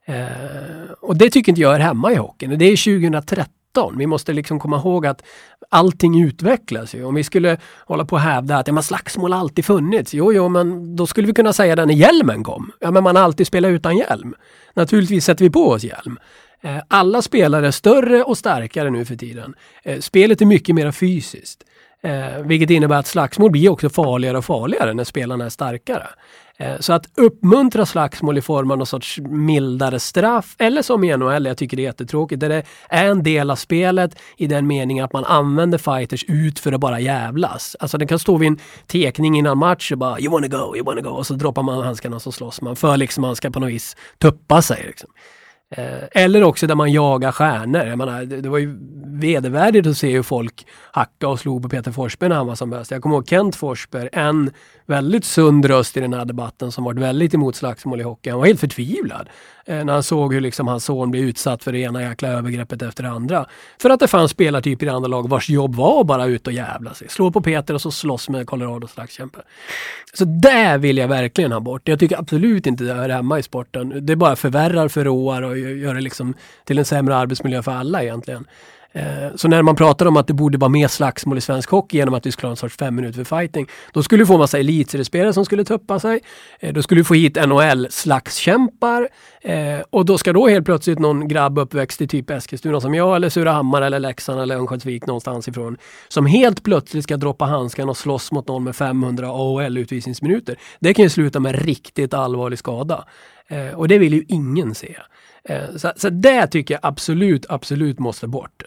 Och det tycker inte jag är hemma i hockeyn. Det är 2013. Vi måste liksom komma ihåg att allting utvecklas ju. Om vi skulle hålla på och hävda att slagsmål alltid funnits. Jo, men då skulle vi kunna säga det när hjälmen kom. Ja, men man har alltid spelat utan hjälm. Naturligtvis sätter vi på oss hjälm. Alla spelare är större och starkare nu för tiden. Spelet är mycket mer fysiskt. Vilket innebär att slagsmål blir också farligare och farligare när spelarna är starkare. Så att uppmuntra slagsmål i form av någon sorts mildare straff, eller som i NHL, jag tycker det är jättetråkigt, där det är en del av spelet i den meningen att man använder fighters ut för att bara jävlas. Alltså det kan stå vid en tekning innan match och bara you wanna go, och så droppar man handskarna och så slåss man för liksom man ska på något vis tuppa sig liksom. Eller också där man jagar stjärnor. Jag menar, det var ju vedervärdigt att se hur folk hacka och slog på Peter Forsberg när han var som bäst. Jag kommer ihåg Kent Forsberg, en väldigt sund röst i den här debatten som varit väldigt emot slagsmål i hockey. Han var helt förtvivlad när han såg hur liksom hans son blev utsatt för det ena jäkla övergreppet efter det andra. För att det fanns spelartyper i andra lag vars jobb var bara ut och jävla sig. Slå på Peter och så slåss med Colorado slagskämpar. Så där vill jag verkligen ha bort. Jag tycker absolut inte det är hemma i sporten. Det bara förvärrar, förråar och gör det liksom till en sämre arbetsmiljö för alla egentligen. Så när man pratar om att det borde vara mer slagsmål i svensk hockey genom att vi skulle ha en sorts 5 minuter för fighting, då skulle vi få en massa elitseriespelare som skulle tuppa sig. Då skulle vi få hit NHL-slagskämpar. Och då ska då helt plötsligt någon grabb uppväxt i typ Eskilstuna som jag, eller Surahammar eller Leksand eller Örnsköldsvik någonstans ifrån, som helt plötsligt ska droppa handskan och slåss mot någon med 500 AHL-utvisningsminuter. Det kan ju sluta med riktigt allvarlig skada. Och det vill ju ingen se. Så det tycker jag absolut måste bort.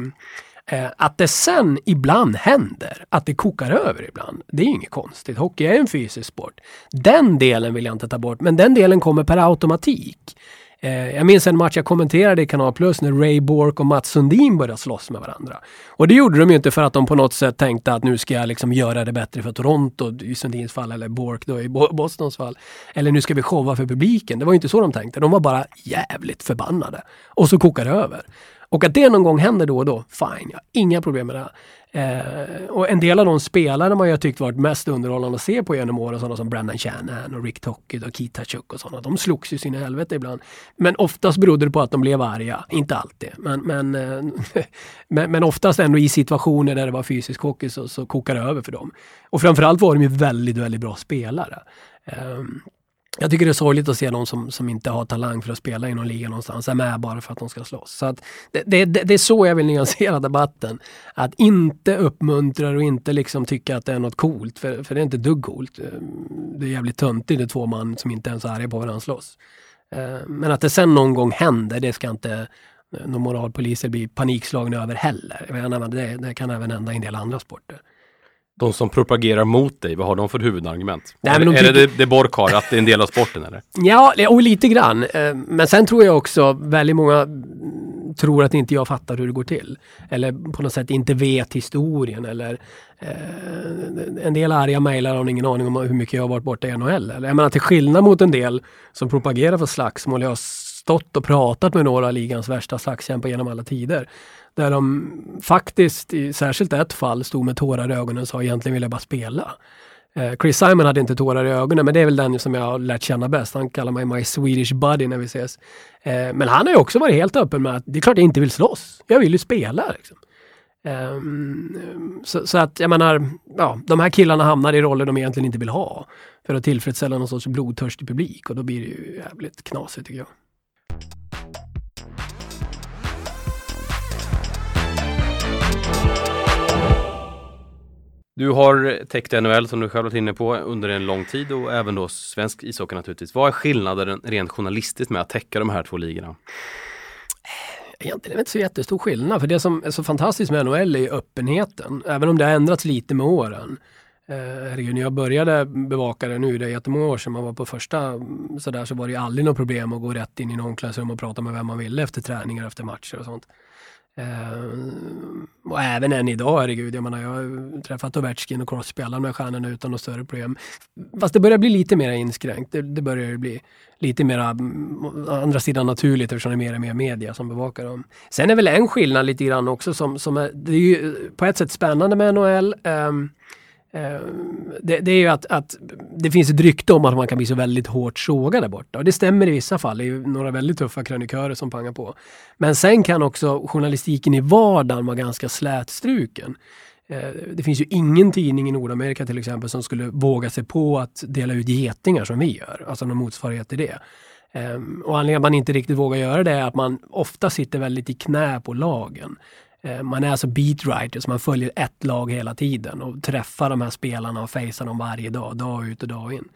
Att det sen ibland händer, att det kokar över ibland, det är inget konstigt. Hockey är en fysisk sport. Den delen vill jag inte ta bort, men den delen kommer per automatik. Jag minns en match jag kommenterade i Kanal Plus när Ray Boork och Mats Sundin började slåss med varandra. Och det gjorde de ju inte för att de på något sätt tänkte att nu ska jag liksom göra det bättre för Toronto i Sundins fall, eller Boork då i Bostons fall. Eller nu ska vi showa för publiken. Det var ju inte så de tänkte. De var bara jävligt förbannade. Och så kokade det över. Och att det någon gång händer då och då, fine, jag har inga problem med det. Och en del av de spelare man jag tyckt varit mest underhållande att se på genom åren, sådana som Brendan Shanahan och Rick Tocchet och Keith Tkachuk och sådana, de slogs ju sina helvete ibland. Men oftast berodde det på att de blev arga, inte alltid. Men oftast ändå i situationer där det var fysisk hockey så kokade det över för dem. Och framförallt var de ju väldigt, väldigt bra spelare. Jag tycker det är sorgligt att se någon som inte har talang för att spela i någon liga någonstans är med bara för att de ska slåss. Så att det är så jag vill nyansera debatten. Att inte uppmuntra och inte liksom tycka att det är något coolt. För det är inte dugg coolt. Det är jävligt töntigt, det är 2 man som inte ens är arga på varandra slåss. Men att det sen någon gång händer, det ska inte någon moralpoliser bli panikslagna över heller. Jag menar, det kan även hända i en del andra sporter. De som propagerar mot dig, vad har de för huvudargument? Nej, men är det Borkar att det är en del av sporten eller? Ja, och lite grann. Men sen tror jag också väldigt många tror att inte jag fattar hur det går till. Eller på något sätt inte vet historien. Eller en del arga mejlar har ingen aning om hur mycket jag har varit borta i NHL. Eller, jag menar, till skillnad mot en del som propagerar för slagsmål. Jag har stått och pratat med några av ligans värsta slagskämpar genom alla tider. Där de faktiskt, i särskilt ett fall, stod med tårar i ögonen och sa egentligen vill jag bara spela. Chris Simon hade inte tårar i ögonen, men det är väl den som jag har lärt känna bäst. Han kallar mig my Swedish buddy när vi ses. Men han har ju också varit helt öppen med att det är klart jag inte vill slåss. Jag vill ju spela. Liksom. Så att jag menar, ja, de här killarna hamnar i roller de egentligen inte vill ha. För att tillfredsställa någon sorts blodtörstig publik. Och då blir det ju jävligt knasigt tycker jag. Du har täckt NHL som du själv varit inne på under en lång tid och även då svensk ishockey naturligtvis. Vad är skillnaden rent journalistiskt med att täcka de här 2 ligorna? Egentligen är det inte så jättestor skillnad. För det som är så fantastiskt med NHL är öppenheten. Även om det har ändrats lite med åren. När jag började bevaka det nu, det är jättemånga år sedan man var på första så var det ju aldrig något problem att gå rätt in i någon klassrum och prata med vem man ville efter träningar, efter matcher och sånt. Och även än idag, herregud, jag menar, jag har träffat Ovechkin och Crosby med stjärnorna utan något större problem. Fast det börjar bli lite mer inskränkt. Det börjar bli lite mer andra sidan naturligt eftersom det är mer och mer media som bevakar dem. Sen är väl en skillnad lite grann också som är, det är ju på ett sätt spännande med NHL. Det är ju att det finns ett rykte om att man kan bli så väldigt hårt sågad där borta. Och det stämmer i vissa fall. Det är ju några väldigt tuffa krönikörer som pangar på. Men sen kan också journalistiken i vardagen vara ganska slätstruken. Det finns ju ingen tidning i Nordamerika till exempel som skulle våga sig på att dela ut getingar som vi gör. Alltså någon motsvarighet till det. Och anledningen att man inte riktigt vågar göra det är att man ofta sitter väldigt i knä på lagen. Man är alltså beatwriter, så man följer ett lag hela tiden och träffar de här spelarna och facear dem varje dag ut och dag in.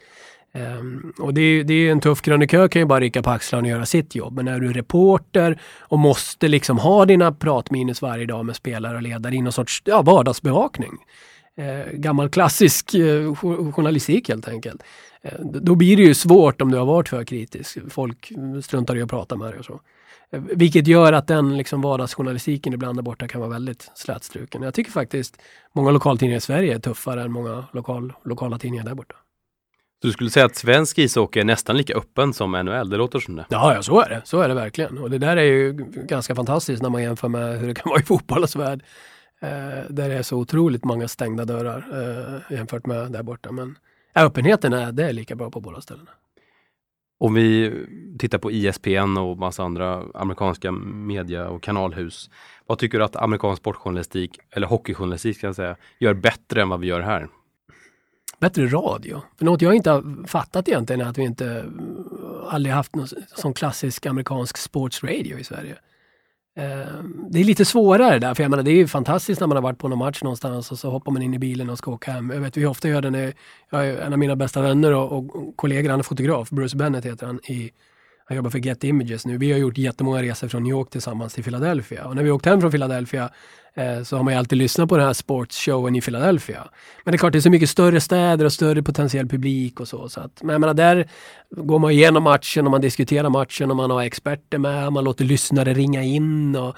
Och det är en tuff krönikör, kan ju bara rycka på axlarna och göra sitt jobb. Men när du är reporter och måste liksom ha dina pratminus varje dag med spelare och ledare i någon sorts vardagsbevakning. Gammal klassisk journalistik helt enkelt. Då blir det ju svårt om du har varit för kritisk. Folk struntar i att prata med dig och så. Vilket gör att den liksom vardagsjournalistiken ibland där borta kan vara väldigt slätstruken. Jag tycker faktiskt många lokaltidningar i Sverige är tuffare än många lokala tidningar där borta. Så du skulle säga att svensk ishockey är nästan lika öppen som NHL? Det låter som det. Ja, så är det. Så är det verkligen. Och det där är ju ganska fantastiskt när man jämför med hur det kan vara i fotbollens värld. Där det är så otroligt många stängda dörrar jämfört med där borta. Men öppenheten är lika bra på båda ställena. Om vi tittar på ESPN och massa andra amerikanska media och kanalhus. Vad tycker du att amerikansk sportjournalistik, eller hockeyjournalistik ska jag säga, gör bättre än vad vi gör här? Bättre radio. För något jag inte har fattat egentligen är att vi inte aldrig haft någon sån klassisk amerikansk sportsradio i Sverige. Det är lite svårare där, för jag menar, det är ju fantastiskt när man har varit på någon match någonstans och så hoppar man in i bilen och ska åka hem. Jag vet hur ofta gör det när en av mina bästa vänner och kollegor, han är fotograf, Bruce Bennett heter han, han jobbar för Get Images nu. Vi har gjort jättemånga resor från New York tillsammans till Philadelphia. Och när vi åkt hem från Philadelphia så har man ju alltid lyssnat på den här sportshowen i Philadelphia. Men det är klart, det är så mycket större städer och större potentiell publik och så. Men jag menar, där går man igenom matchen och man diskuterar matchen och man har experter med. Man låter lyssnare ringa in och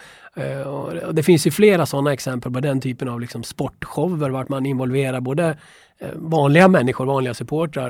det finns ju flera sådana exempel på den typen av liksom sportshower vart man involverar både vanliga människor, vanliga supportrar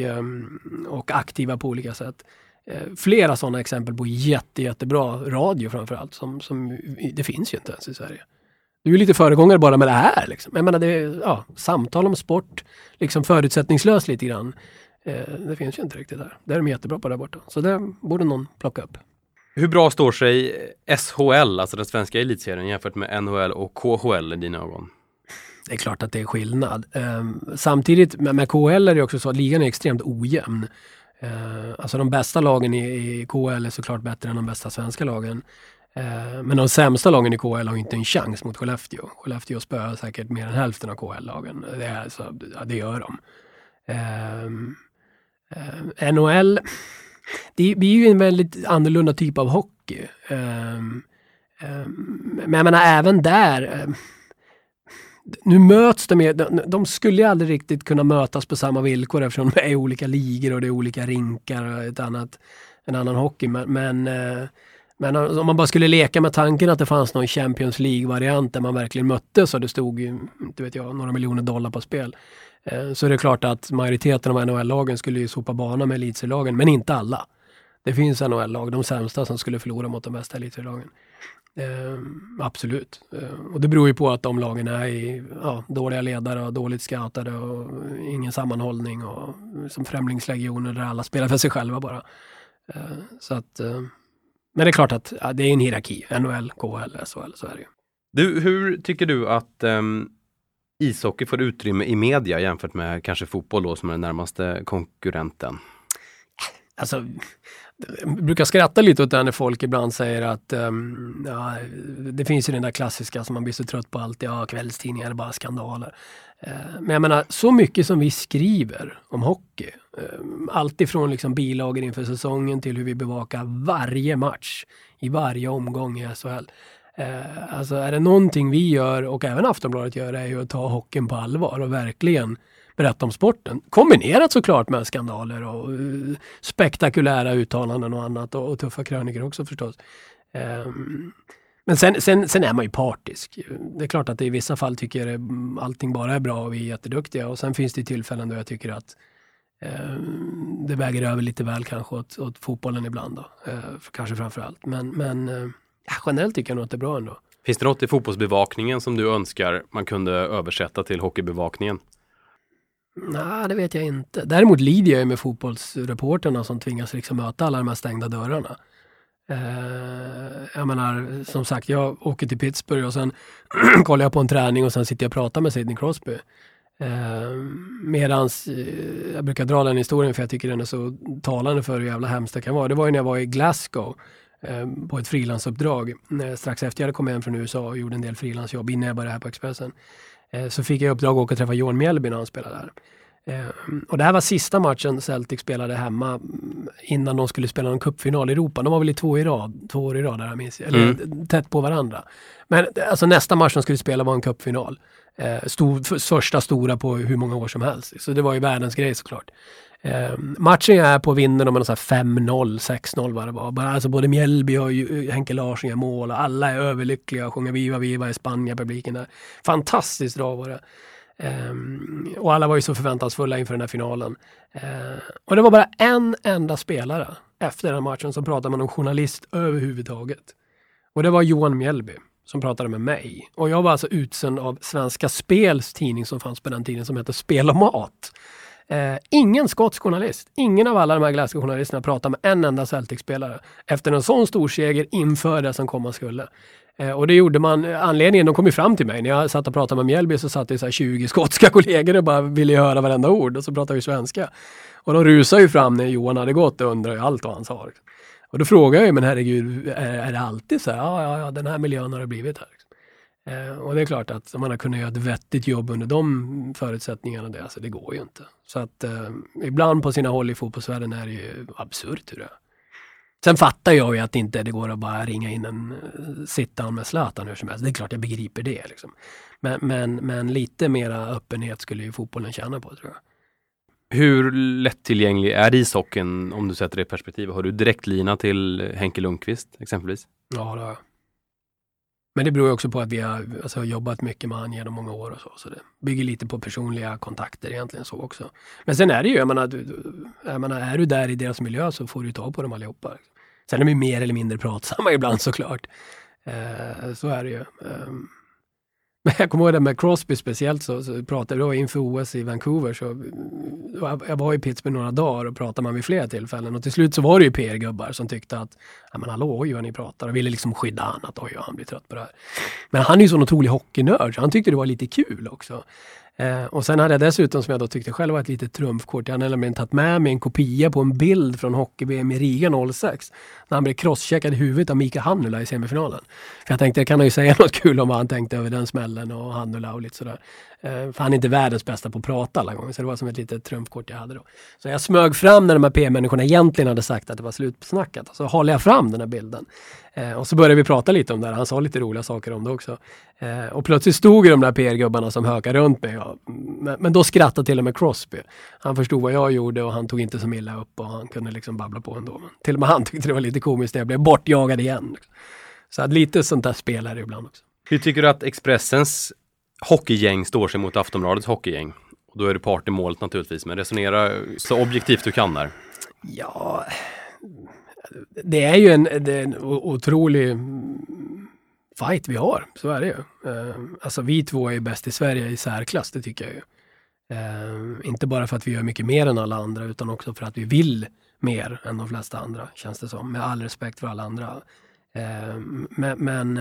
och aktiva på olika sätt. Flera sådana exempel på jättebra radio framförallt som det finns ju inte ens i Sverige. Du är lite föregångare bara med det här liksom. Jag menar, det är samtal om sport liksom förutsättningslöst lite grann. Det finns ju inte riktigt där. Det är de jättebra på där borta. Så det borde någon plocka upp. Hur bra står sig SHL, alltså den svenska elitserien, jämfört med NHL och KHL i dina ögon? Det är klart att det är skillnad. Samtidigt med KHL är det också så att ligan är extremt ojämn. Alltså de bästa lagen i KHL är såklart bättre än de bästa svenska lagen. Men de sämsta lagen i KHL har inte en chans mot Skellefteå. Skellefteå spöar säkert mer än hälften av KHL-lagen. Det gör de. NHL, det blir ju en väldigt annorlunda typ av hockey. Men jag menar även där, nu möts de skulle ju aldrig riktigt kunna mötas på samma villkor eftersom det är olika ligor och det är olika rinkar och en annan hockey. Men om man bara skulle leka med tanken att det fanns någon Champions League-variant där man verkligen möttes och det stod inte vet jag, några miljoner dollar på spel, så är det klart att majoriteten av NHL-lagen skulle ju sopa bana med elitserielagen, men inte alla. Det finns NHL-lag, de sämsta, som skulle förlora mot de bästa elitserielagen. Absolut. Och det beror ju på att de lagen är dåliga ledare och dåligt scoutade och ingen sammanhållning och som främlingslegioner där alla spelar för sig själva bara. Så att, men det är klart att det är en hierarki. NHL, KHL, SHL, så är det ju. Du, hur tycker du att ishockey får utrymme i media jämfört med kanske fotboll då, som är den närmaste konkurrenten? Alltså, jag brukar skratta lite åt det när folk ibland säger att det finns ju den där klassiska som man blir så trött på alltid, kvällstidningar är bara skandaler. Men jag menar, så mycket som vi skriver om hockey, allt ifrån liksom bilagor inför säsongen till hur vi bevakar varje match i varje omgång i SHL. Alltså är det någonting vi gör, och även Aftonbladet gör, är ju att ta hockeyn på allvar och verkligen berätta om sporten. Kombinerat såklart med skandaler och spektakulära uttalanden och annat och tuffa krönikor också förstås. Men sen är man ju partisk. Det är klart att i vissa fall tycker jag allting bara är bra och vi är jätteduktiga, och sen finns det tillfällen då jag tycker att det väger över lite väl kanske åt fotbollen ibland då. Kanske framförallt. Men generellt tycker jag nog att det är bra ändå. Finns det något i fotbollsbevakningen som du önskar man kunde översätta till hockeybevakningen? Nej, det vet jag inte. Däremot lider jag med fotbollsreporterna som tvingas liksom möta alla de här stängda dörrarna. Jag menar, som sagt, jag åker till Pittsburgh och sen kollar jag på en träning och sen sitter jag och pratar med Sidney Crosby. Medans jag brukar dra den historien för jag tycker den är så talande för hur jävla hemskt det kan vara. Det var ju när jag var i Glasgow på ett frilansuppdrag. Strax efter jag hade kommit hem från USA och gjorde en del frilansjobb innan jag började här på Expressen. Så fick jag uppdrag att åka och träffa Johan Mjällby när han spelade där. Och det här var sista matchen Celtic spelade hemma innan de skulle spela en cupfinal i Europa. De var väl i 2 år i rad där jag minns. Eller tätt på varandra. Men alltså nästa match de skulle spela var en cupfinal. Första stora på hur många år som helst. Så det var ju världens grej såklart. Matchen är på vinden om en 5-0, 6-0 vad det var. Alltså både Mjällby och Henke Larsson gör mål och alla är överlyckliga och sjunger Viva Viva i Spanien, publiken där. Fantastiskt bra var det. Och alla var ju så förväntansfulla inför den här finalen. Och det var bara en enda spelare efter den matchen som pratade med någon journalist överhuvudtaget. Och det var Johan Mjällby som pratade med mig. Och jag var alltså utsänd av Svenska Spels tidning som fanns på den tiden som heter Spel och Mat. Ingen skotsk journalist, ingen av alla de här Glasgow-journalisterna pratade med en enda Celtic-spelare efter en sån stor seger inför det som komma skulle. Och det gjorde man, anledningen, de kom ju fram till mig när jag satt och pratade med Mjällby, så satt det så här 20 skotska kollegor och bara ville höra varenda ord, och så pratade vi svenska. Och de rusade ju fram när Johan hade gått och undrade allt vad han sa. Och då frågade jag ju, men herregud, är det alltid så här? Ja, den här miljön har det blivit här. Och det är klart att man har kunnat göra ett vettigt jobb under de förutsättningarna, det går ju inte. Så att ibland på sina håll i fotbollsvärlden är det ju absurt hur det är. Sen fattar jag ju att inte det går att bara ringa in en sittan med Zlatan hur som helst. Det är klart jag begriper det liksom. Men lite mera öppenhet skulle ju fotbollen tjäna på, tror jag. Hur lättillgänglig är ishockeyn om du sätter det i perspektiv? Har du direkt lina till Henke Lundqvist exempelvis? Ja, det har jag. Men det beror också på att vi har jobbat mycket med han genom många år och så det bygger lite på personliga kontakter egentligen så också. Men sen är det ju, jag menar, är du där i deras miljö så får du ta på dem allihopa. Sen är de ju mer eller mindre pratsamma ibland såklart. Så är det ju. Men jag kommer ihåg det med Crosby speciellt, så pratade jag inför OS i Vancouver, så jag var i Pittsburgh några dagar och pratade man vid flera tillfällen, och till slut så var det ju PR-gubbar som tyckte att men hallå, oj vad ni pratar, och ville liksom skydda han, att oj, han blir trött på det här. Men han är ju så en otrolig hockeynörd, så han tyckte det var lite kul också. Och sen hade jag dessutom, som jag då tyckte själv var ett litet trumfkort, jag hade nämligen tagit med mig en kopia på en bild från hockey-VM i Riga 06 när han blev crosscheckad i huvudet av Mika Hannula i semifinalen. För jag tänkte, jag kan ju säga något kul om vad han tänkte över den smällen och Hannula och lite sådär. För han är inte världens bästa på att prata alla gånger, så det var som ett litet trumfkort jag hade då. Så jag smög fram när de här PM-människorna egentligen hade sagt att det var slutsnackat, och så håller jag fram den här bilden. Och så började vi prata lite om det här. Han sa lite roliga saker om det också. Och plötsligt stod de där PR-gubbarna som hökade runt mig. Men då skrattade till och med Crosby. Han förstod vad jag gjorde och han tog inte så illa upp och han kunde liksom babbla på ändå. Men till och med han tyckte det var lite komiskt när jag blev bortjagad igen. Så att lite sånt där spelar ibland också. Hur tycker du att Expressens hockeygäng står sig mot Aftonbladets hockeygäng? Och då är du part i målet naturligtvis, men resonera så objektivt du kan där. Ja, det är ju en otrolig fight vi har, så är det ju. Alltså vi två är bäst i Sverige i särklass, det tycker jag ju. Inte bara för att vi gör mycket mer än alla andra, utan också för att vi vill mer än de flesta andra, känns det som. Med all respekt för alla andra. Men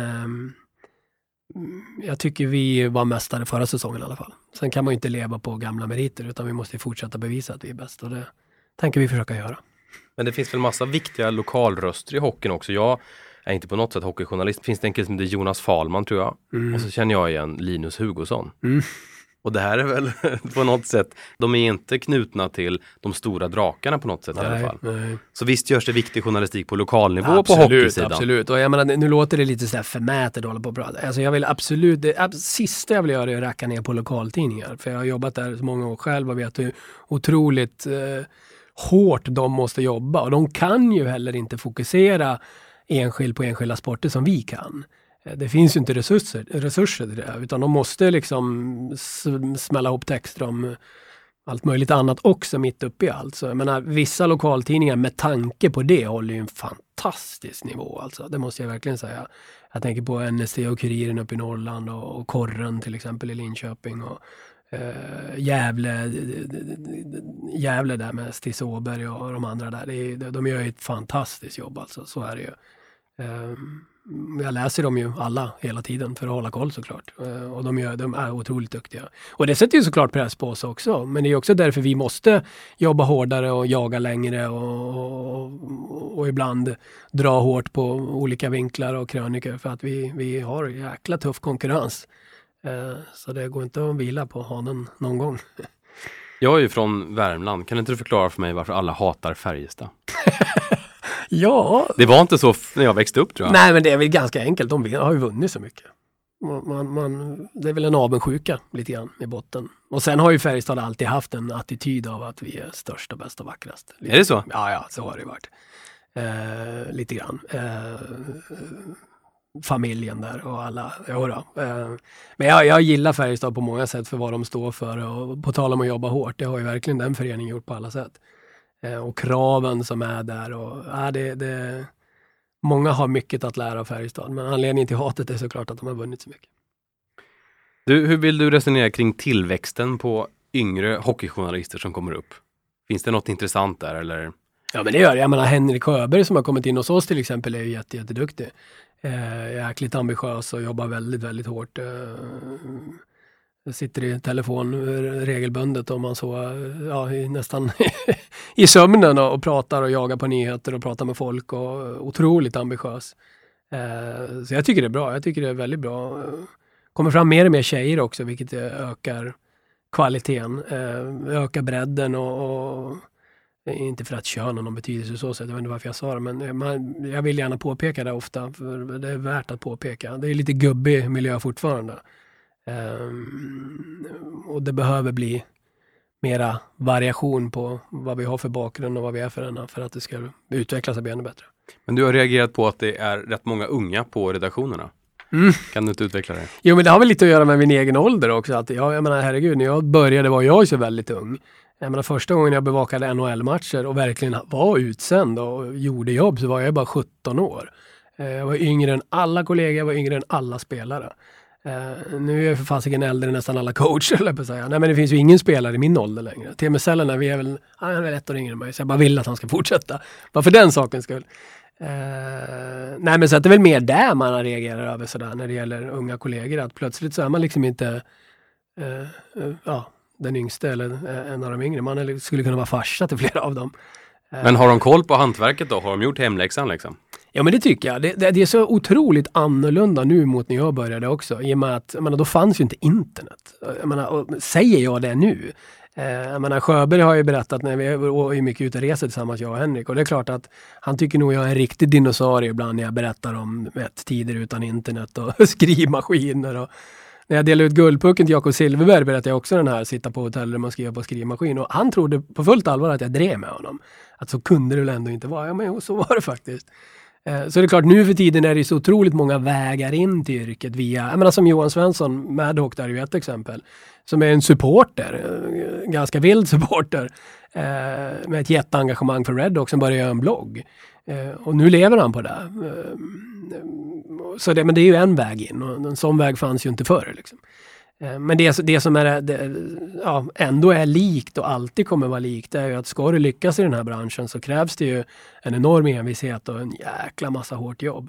jag tycker vi var mästare förra säsongen i alla fall. Sen kan man ju inte leva på gamla meriter, utan vi måste fortsätta bevisa att vi är bäst, och det tänker vi försöka göra. Men det finns väl massa viktiga lokalröster i hockeyn också. Jag är inte på något sätt hockeyjournalist. Finns det en kille som heter Jonas Falman, tror jag. Och så känner jag igen Linus Hugosson. Och det här är väl på något sätt, de är inte knutna till de stora drakarna på något sätt i alla fall. Nej. Så visst görs det viktig journalistik på lokalnivå, absolut, på hockeysidan. Absolut, och jag menar, nu låter det lite så här förmätet att hålla på och prata. Alltså jag vill absolut, det sista jag vill göra är att racka ner på lokaltidningar. För jag har jobbat där så många år själv och vet hur otroligt hårt de måste jobba. Och de kan ju heller inte fokusera på enskilda sporter som vi kan. Det finns ju inte resurser till det, utan de måste liksom smälla ihop texter om allt möjligt annat också mitt uppe i allt. Så jag menar, vissa lokaltidningar med tanke på det håller ju en fantastisk nivå, alltså. Det måste jag verkligen säga. Jag tänker på NSD och Kuriren uppe i Norrland och Korren till exempel i Linköping och Gävle där med Stis Åberg och de andra där. De gör ju ett fantastiskt jobb, alltså. Så är det ju. Jag läser dem ju alla hela tiden för att hålla koll, såklart. Och de är otroligt duktiga. Och det sätter ju såklart press på oss också. Men det är också därför vi måste jobba hårdare och jaga längre och ibland dra hårt på olika vinklar och krönikor, för att vi har jäkla tuff konkurrens. Så det går inte att vila på hanen någon gång. Jag är ju från Värmland. Kan inte du förklara för mig varför alla hatar Färjestad? Ja. Det var inte så när jag växte upp, tror jag. Nej, men det är väl ganska enkelt. De har ju vunnit så mycket. Det är väl en avundsjuka lite grann i botten. Och sen har ju Färjestad alltid haft en attityd av att vi är störst och bäst och vackrast. Är det så? Ja, så har det varit. Lite grann. Familjen där och alla. Men jag gillar Färjestad på många sätt för vad de står för. Och på tal om att jobba hårt, det har ju verkligen den föreningen gjort på alla sätt. Och kraven som är där. Och, många har mycket att lära av Färjestad, men anledningen till hatet är såklart att de har vunnit så mycket. Hur vill du resonera kring tillväxten på yngre hockeyjournalister som kommer upp? Finns det något intressant där, eller? Ja, men det gör det. Jag menar, Henrik Sjöberg som har kommit in hos oss till exempel är ju jätteduktig. Jäkligt ambitiös och jobbar väldigt, väldigt hårt. Jag sitter i telefon regelbundet om man så, nästan i sömnen och pratar och jagar på nyheter och pratar med folk och otroligt ambitiös. Så jag tycker det är bra. Jag tycker det är väldigt bra. Kommer fram mer och mer tjejer också, vilket ökar kvaliteten, ökar bredden och inte för att köna någon betydelse så sätt, jag vet inte varför jag sa det, men jag vill gärna påpeka det ofta, för det är värt att påpeka. Det är lite gubbig miljö fortfarande. Och det behöver bli mera variation på vad vi har för bakgrund och vad vi är för att det ska utvecklas och bli ännu bättre. Men du har reagerat på att det är rätt många unga på redaktionerna. Kan du inte utveckla det? Jo, men det har väl lite att göra med min egen ålder också. Att jag menar, herregud, när jag började var jag så väldigt ung. Jag menar, första gången jag bevakade NHL-matcher och verkligen var utsänd och gjorde jobb, så var jag bara 17 år. Jag var yngre än alla kollegor, jag var yngre än alla spelare. Nu är jag för fasiken äldre än nästan alla coacher, eller på att säga. Nej, men det finns ju ingen spelare i min ålder längre. T.M. Sellerna, han är väl 1 år yngre än mig, så jag bara vill att han ska fortsätta. Bara för den sakens skull. Nej, men så att det är väl mer där man reagerar över sådär när det gäller unga kollegor, att plötsligt så är man liksom inte den yngste eller en av de yngre. Man skulle kunna vara farsa till flera av dem. Men har de koll på hantverket då? Har de gjort hemläxan liksom? Ja, men det tycker jag. Det är så otroligt annorlunda nu mot när jag började också. I och med att, då fanns ju inte internet. Säger jag det nu? Sjöberg har ju berättat när vi är mycket ute och reser tillsammans, jag och Henrik. Och det är klart att han tycker nog jag är en riktig dinosaurie ibland när jag berättar om tider utan internet och skrivmaskiner. Och när jag delade ut Guldpucken till Jakob Silverberg berättade jag också den här, sitta på hotellrum och skriva på skrivmaskin. Och han trodde på fullt allvar att jag drev med honom. Att så kunde det väl ändå inte vara. Ja, men så var det faktiskt. Så det är klart, nu för tiden är det så otroligt många vägar in till yrket via, som Johan Svensson, Madhawk där är ju ett exempel, som är en supporter, ganska vild supporter, med ett jätteengagemang för Red Hawks som började göra en blogg. Och nu lever han på det. Men det är ju en väg in, och en sån väg fanns ju inte förr liksom. Men det som ändå är likt och alltid kommer vara likt är ju att ska du lyckas i den här branschen så krävs det ju en enorm envishet och en jäkla massa hårt jobb.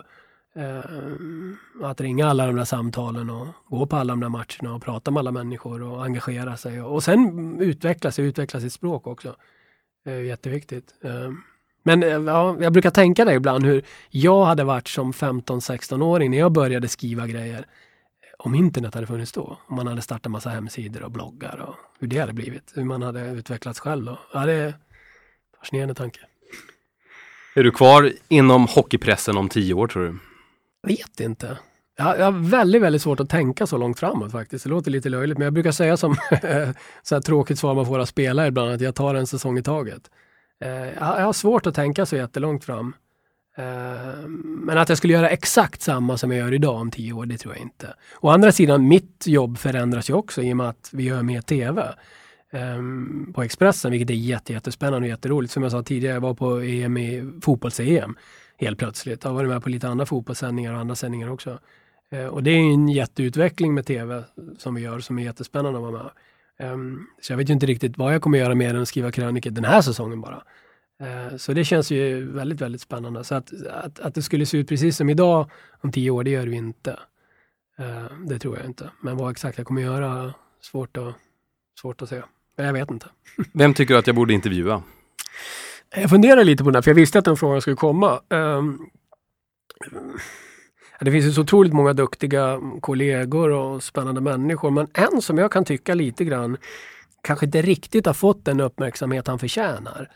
Att ringa alla de där samtalen och gå på alla de där matcherna och prata med alla människor och engagera sig och sen utveckla sitt språk också. Det är jätteviktigt. Men jag brukar tänka det ibland hur jag hade varit som 15-16-åring när jag började skriva grejer. Om internet hade funnits då, om man hade startat massa hemsidor och bloggar och hur det hade blivit, hur man hade utvecklats själv då. Ja, det är fascinerande tanke. Är du kvar inom hockeypressen om 10 år tror du? Jag vet inte. Jag har väldigt, väldigt svårt att tänka så långt framåt faktiskt. Det låter lite löjligt, men jag brukar säga som så här tråkigt svar man får av spelare ibland, att jag tar en säsong i taget. Jag har svårt att tänka så jättelångt fram. Men att jag skulle göra exakt samma som jag gör idag om 10 år, det tror jag inte. Å andra sidan, mitt jobb förändras ju också i och med att vi gör mer tv på Expressen, vilket är jättespännande och jätteroligt. Som jag sa tidigare, jag var på EM i fotbolls-EM helt plötsligt. Jag har varit med på lite andra fotbollssändningar och andra sändningar också. Och det är en jätteutveckling med tv som vi gör, som är jättespännande att vara med. Så jag vet ju inte riktigt vad jag kommer göra mer än att skriva krönikor den här säsongen bara. Så det känns ju väldigt, väldigt spännande. Så att det skulle se ut precis som idag om 10 år, det gör vi inte. Det tror jag inte. Men vad exakt jag kommer göra, svårt att säga. Jag vet inte. Vem tycker du att jag borde intervjua? Jag funderar lite på det här, för jag visste att den frågan skulle komma. Det finns ju så otroligt många duktiga kollegor och spännande människor. Men en som jag kan tycka lite grann kanske inte riktigt har fått den uppmärksamhet han förtjänar.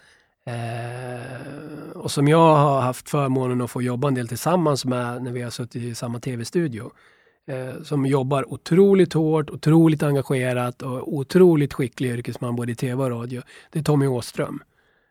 Och som jag har haft förmånen att få jobba en del tillsammans med när vi har suttit i samma tv-studio. Som jobbar otroligt hårt, otroligt engagerat och otroligt skicklig yrkesman både i tv och radio. Det är Tommy Åström.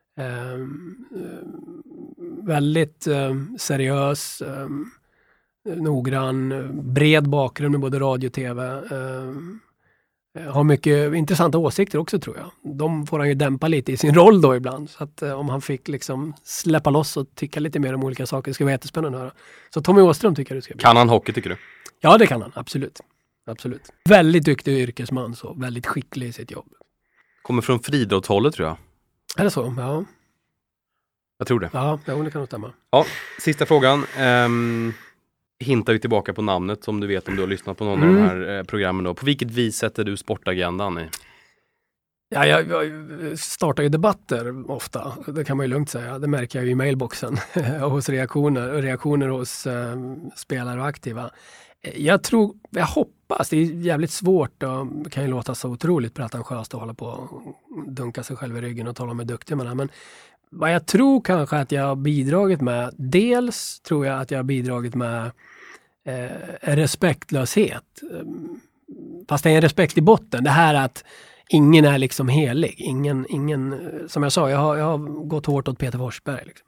Väldigt seriös, noggrann, bred bakgrund med både radio och tv. Har mycket intressanta åsikter också, tror jag. De får han ju dämpa lite i sin roll då ibland. Så att om han fick liksom släppa loss och tycka lite mer om olika saker, det ska vara jättespännande att höra. Så Tommy Åström tycker jag det ska bli. Kan han hockey, tycker du? Ja, det kan han. Absolut. Väldigt duktig yrkesman, så väldigt skicklig i sitt jobb. Kommer från friidrottshållet, tror jag. Är det så? Ja. Jag tror det. Ja, det kan nog stämma. Ja, sista frågan. Hintar vi tillbaka på namnet, som du vet om du har lyssnat på någon av de här programmen då. På vilket vis sätter du sportagendan i? Ja, jag startar ju debatter ofta. Det kan man ju lugnt säga. Det märker jag ju i mailboxen och hos reaktioner hos spelare och aktiva. Jag hoppas, det är jävligt svårt och kan ju låta så otroligt pretentiöst att hålla på och dunka sig själv i ryggen och tala om hur duktig man är. Men vad jag tror kanske att jag har bidragit med, dels tror jag att jag har bidragit med respektlöshet. Fast det är en respekt i botten. Det här att ingen är liksom helig. Ingen, som jag sa, jag har gått hårt åt Peter Forsberg. Liksom.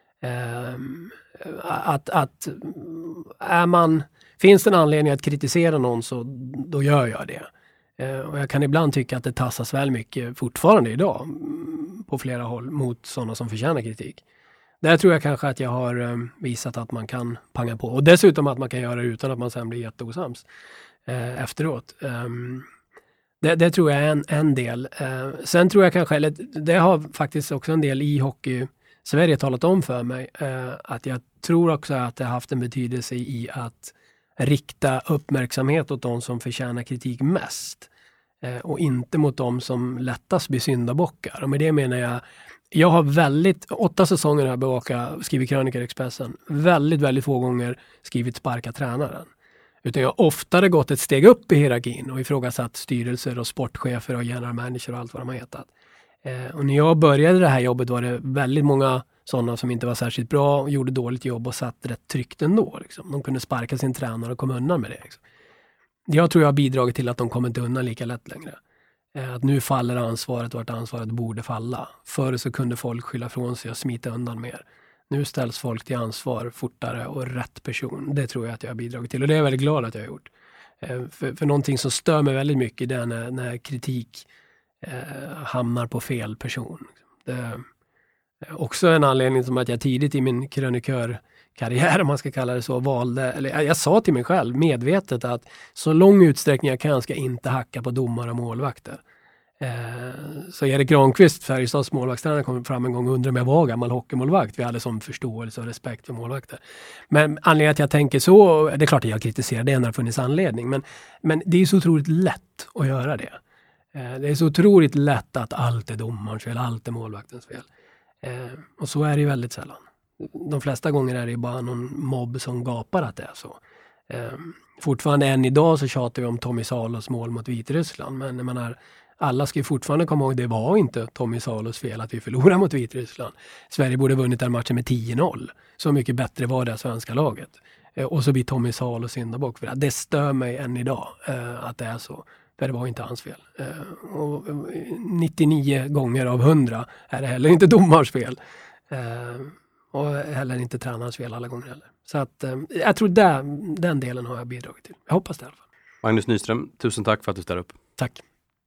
Finns det en anledning att kritisera någon, så då gör jag det. Och jag kan ibland tycka att det tassas väl mycket fortfarande idag på flera håll mot sådana som förtjänar kritik. Där tror jag kanske att jag har visat att man kan panga på. Och dessutom att man kan göra det utan att man sen blir jätteosams efteråt. Det tror jag är en del. Sen tror jag kanske, eller det har faktiskt också en del i hockey Sverige talat om för mig, att jag tror också att det har haft en betydelse i att rikta uppmärksamhet åt de som förtjänar kritik mest. och inte mot dem som lättast blir syndabockar. Och med det menar jag har 8 säsonger har jag bevakat, skrivit krönikor i Expressen, väldigt få gånger skrivit sparka tränaren. Utan jag har oftare gått ett steg upp i hierarkin och ifrågasatt styrelser och sportchefer och general manager och allt vad de har hetat. Och när jag började det här jobbet var det väldigt många sådana som inte var särskilt bra och gjorde dåligt jobb och satt rätt tryckt ändå. Liksom. De kunde sparka sin tränare och komma undan med det. Liksom. Jag tror jag har bidragit till att de kommer inte undan lika lätt längre. Att nu faller ansvaret vart ansvaret borde falla. Förr så kunde folk skylla från sig och smita undan mer. Nu ställs folk till ansvar fortare och rätt person. Det tror jag att jag har bidragit till och det är jag väldigt glad att jag har gjort. För någonting som stör mig väldigt mycket det är när kritik hamnar på fel person. Det är också en anledning som att jag tidigt i min krönikörkarriär, om man ska kalla det så, jag sa till mig själv medvetet att så lång utsträckning jag kan ska inte hacka på domare och målvakter. Så Erik Granqvist, Färjestads målvaktstränare, kom fram en gång och undrade om jag var gammal hockeymålvakt. Vi hade sån förståelse och respekt för målvakter. Men anledningen att jag tänker så, det är klart att jag kritiserar det när det har funnits anledning. Men det är så otroligt lätt att göra det. Det är så otroligt lätt att allt är domarens fel, allt är målvaktens fel. Och så är det ju väldigt sällan. De flesta gånger är det bara någon mobb som gapar att det är så. Fortfarande än idag så tjatar vi om Tommy Salos mål mot Vitryssland. Men jag menar, alla ska ju fortfarande komma ihåg det var inte Tommy Salos fel att vi förlorade mot Vitryssland. Sverige borde vunnit den matchen med 10-0. Så mycket bättre var det svenska laget. Och så blir Tommy Salo syndabock för det. Det stör mig än idag att det är så. För det var inte hans fel. Och 99 gånger av 100 är det heller inte domars fel. Och heller inte tränarens fel alla gånger heller. Så att jag tror den delen har jag bidragit till. Jag hoppas det i alla fall. Magnus Nyström, tusen tack för att du ställer upp. Tack.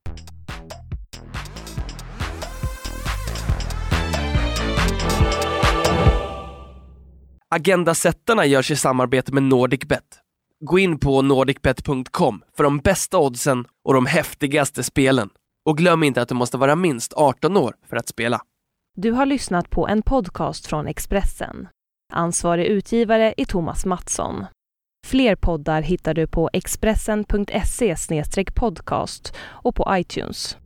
Agendasättarna görs i samarbete med NordicBet. Gå in på nordicbet.com för de bästa oddsen och de häftigaste spelen. Och glöm inte att du måste vara minst 18 år för att spela. Du har lyssnat på en podcast från Expressen. Ansvarig utgivare är Thomas Mattsson. Fler poddar hittar du på expressen.se/podcast och på iTunes.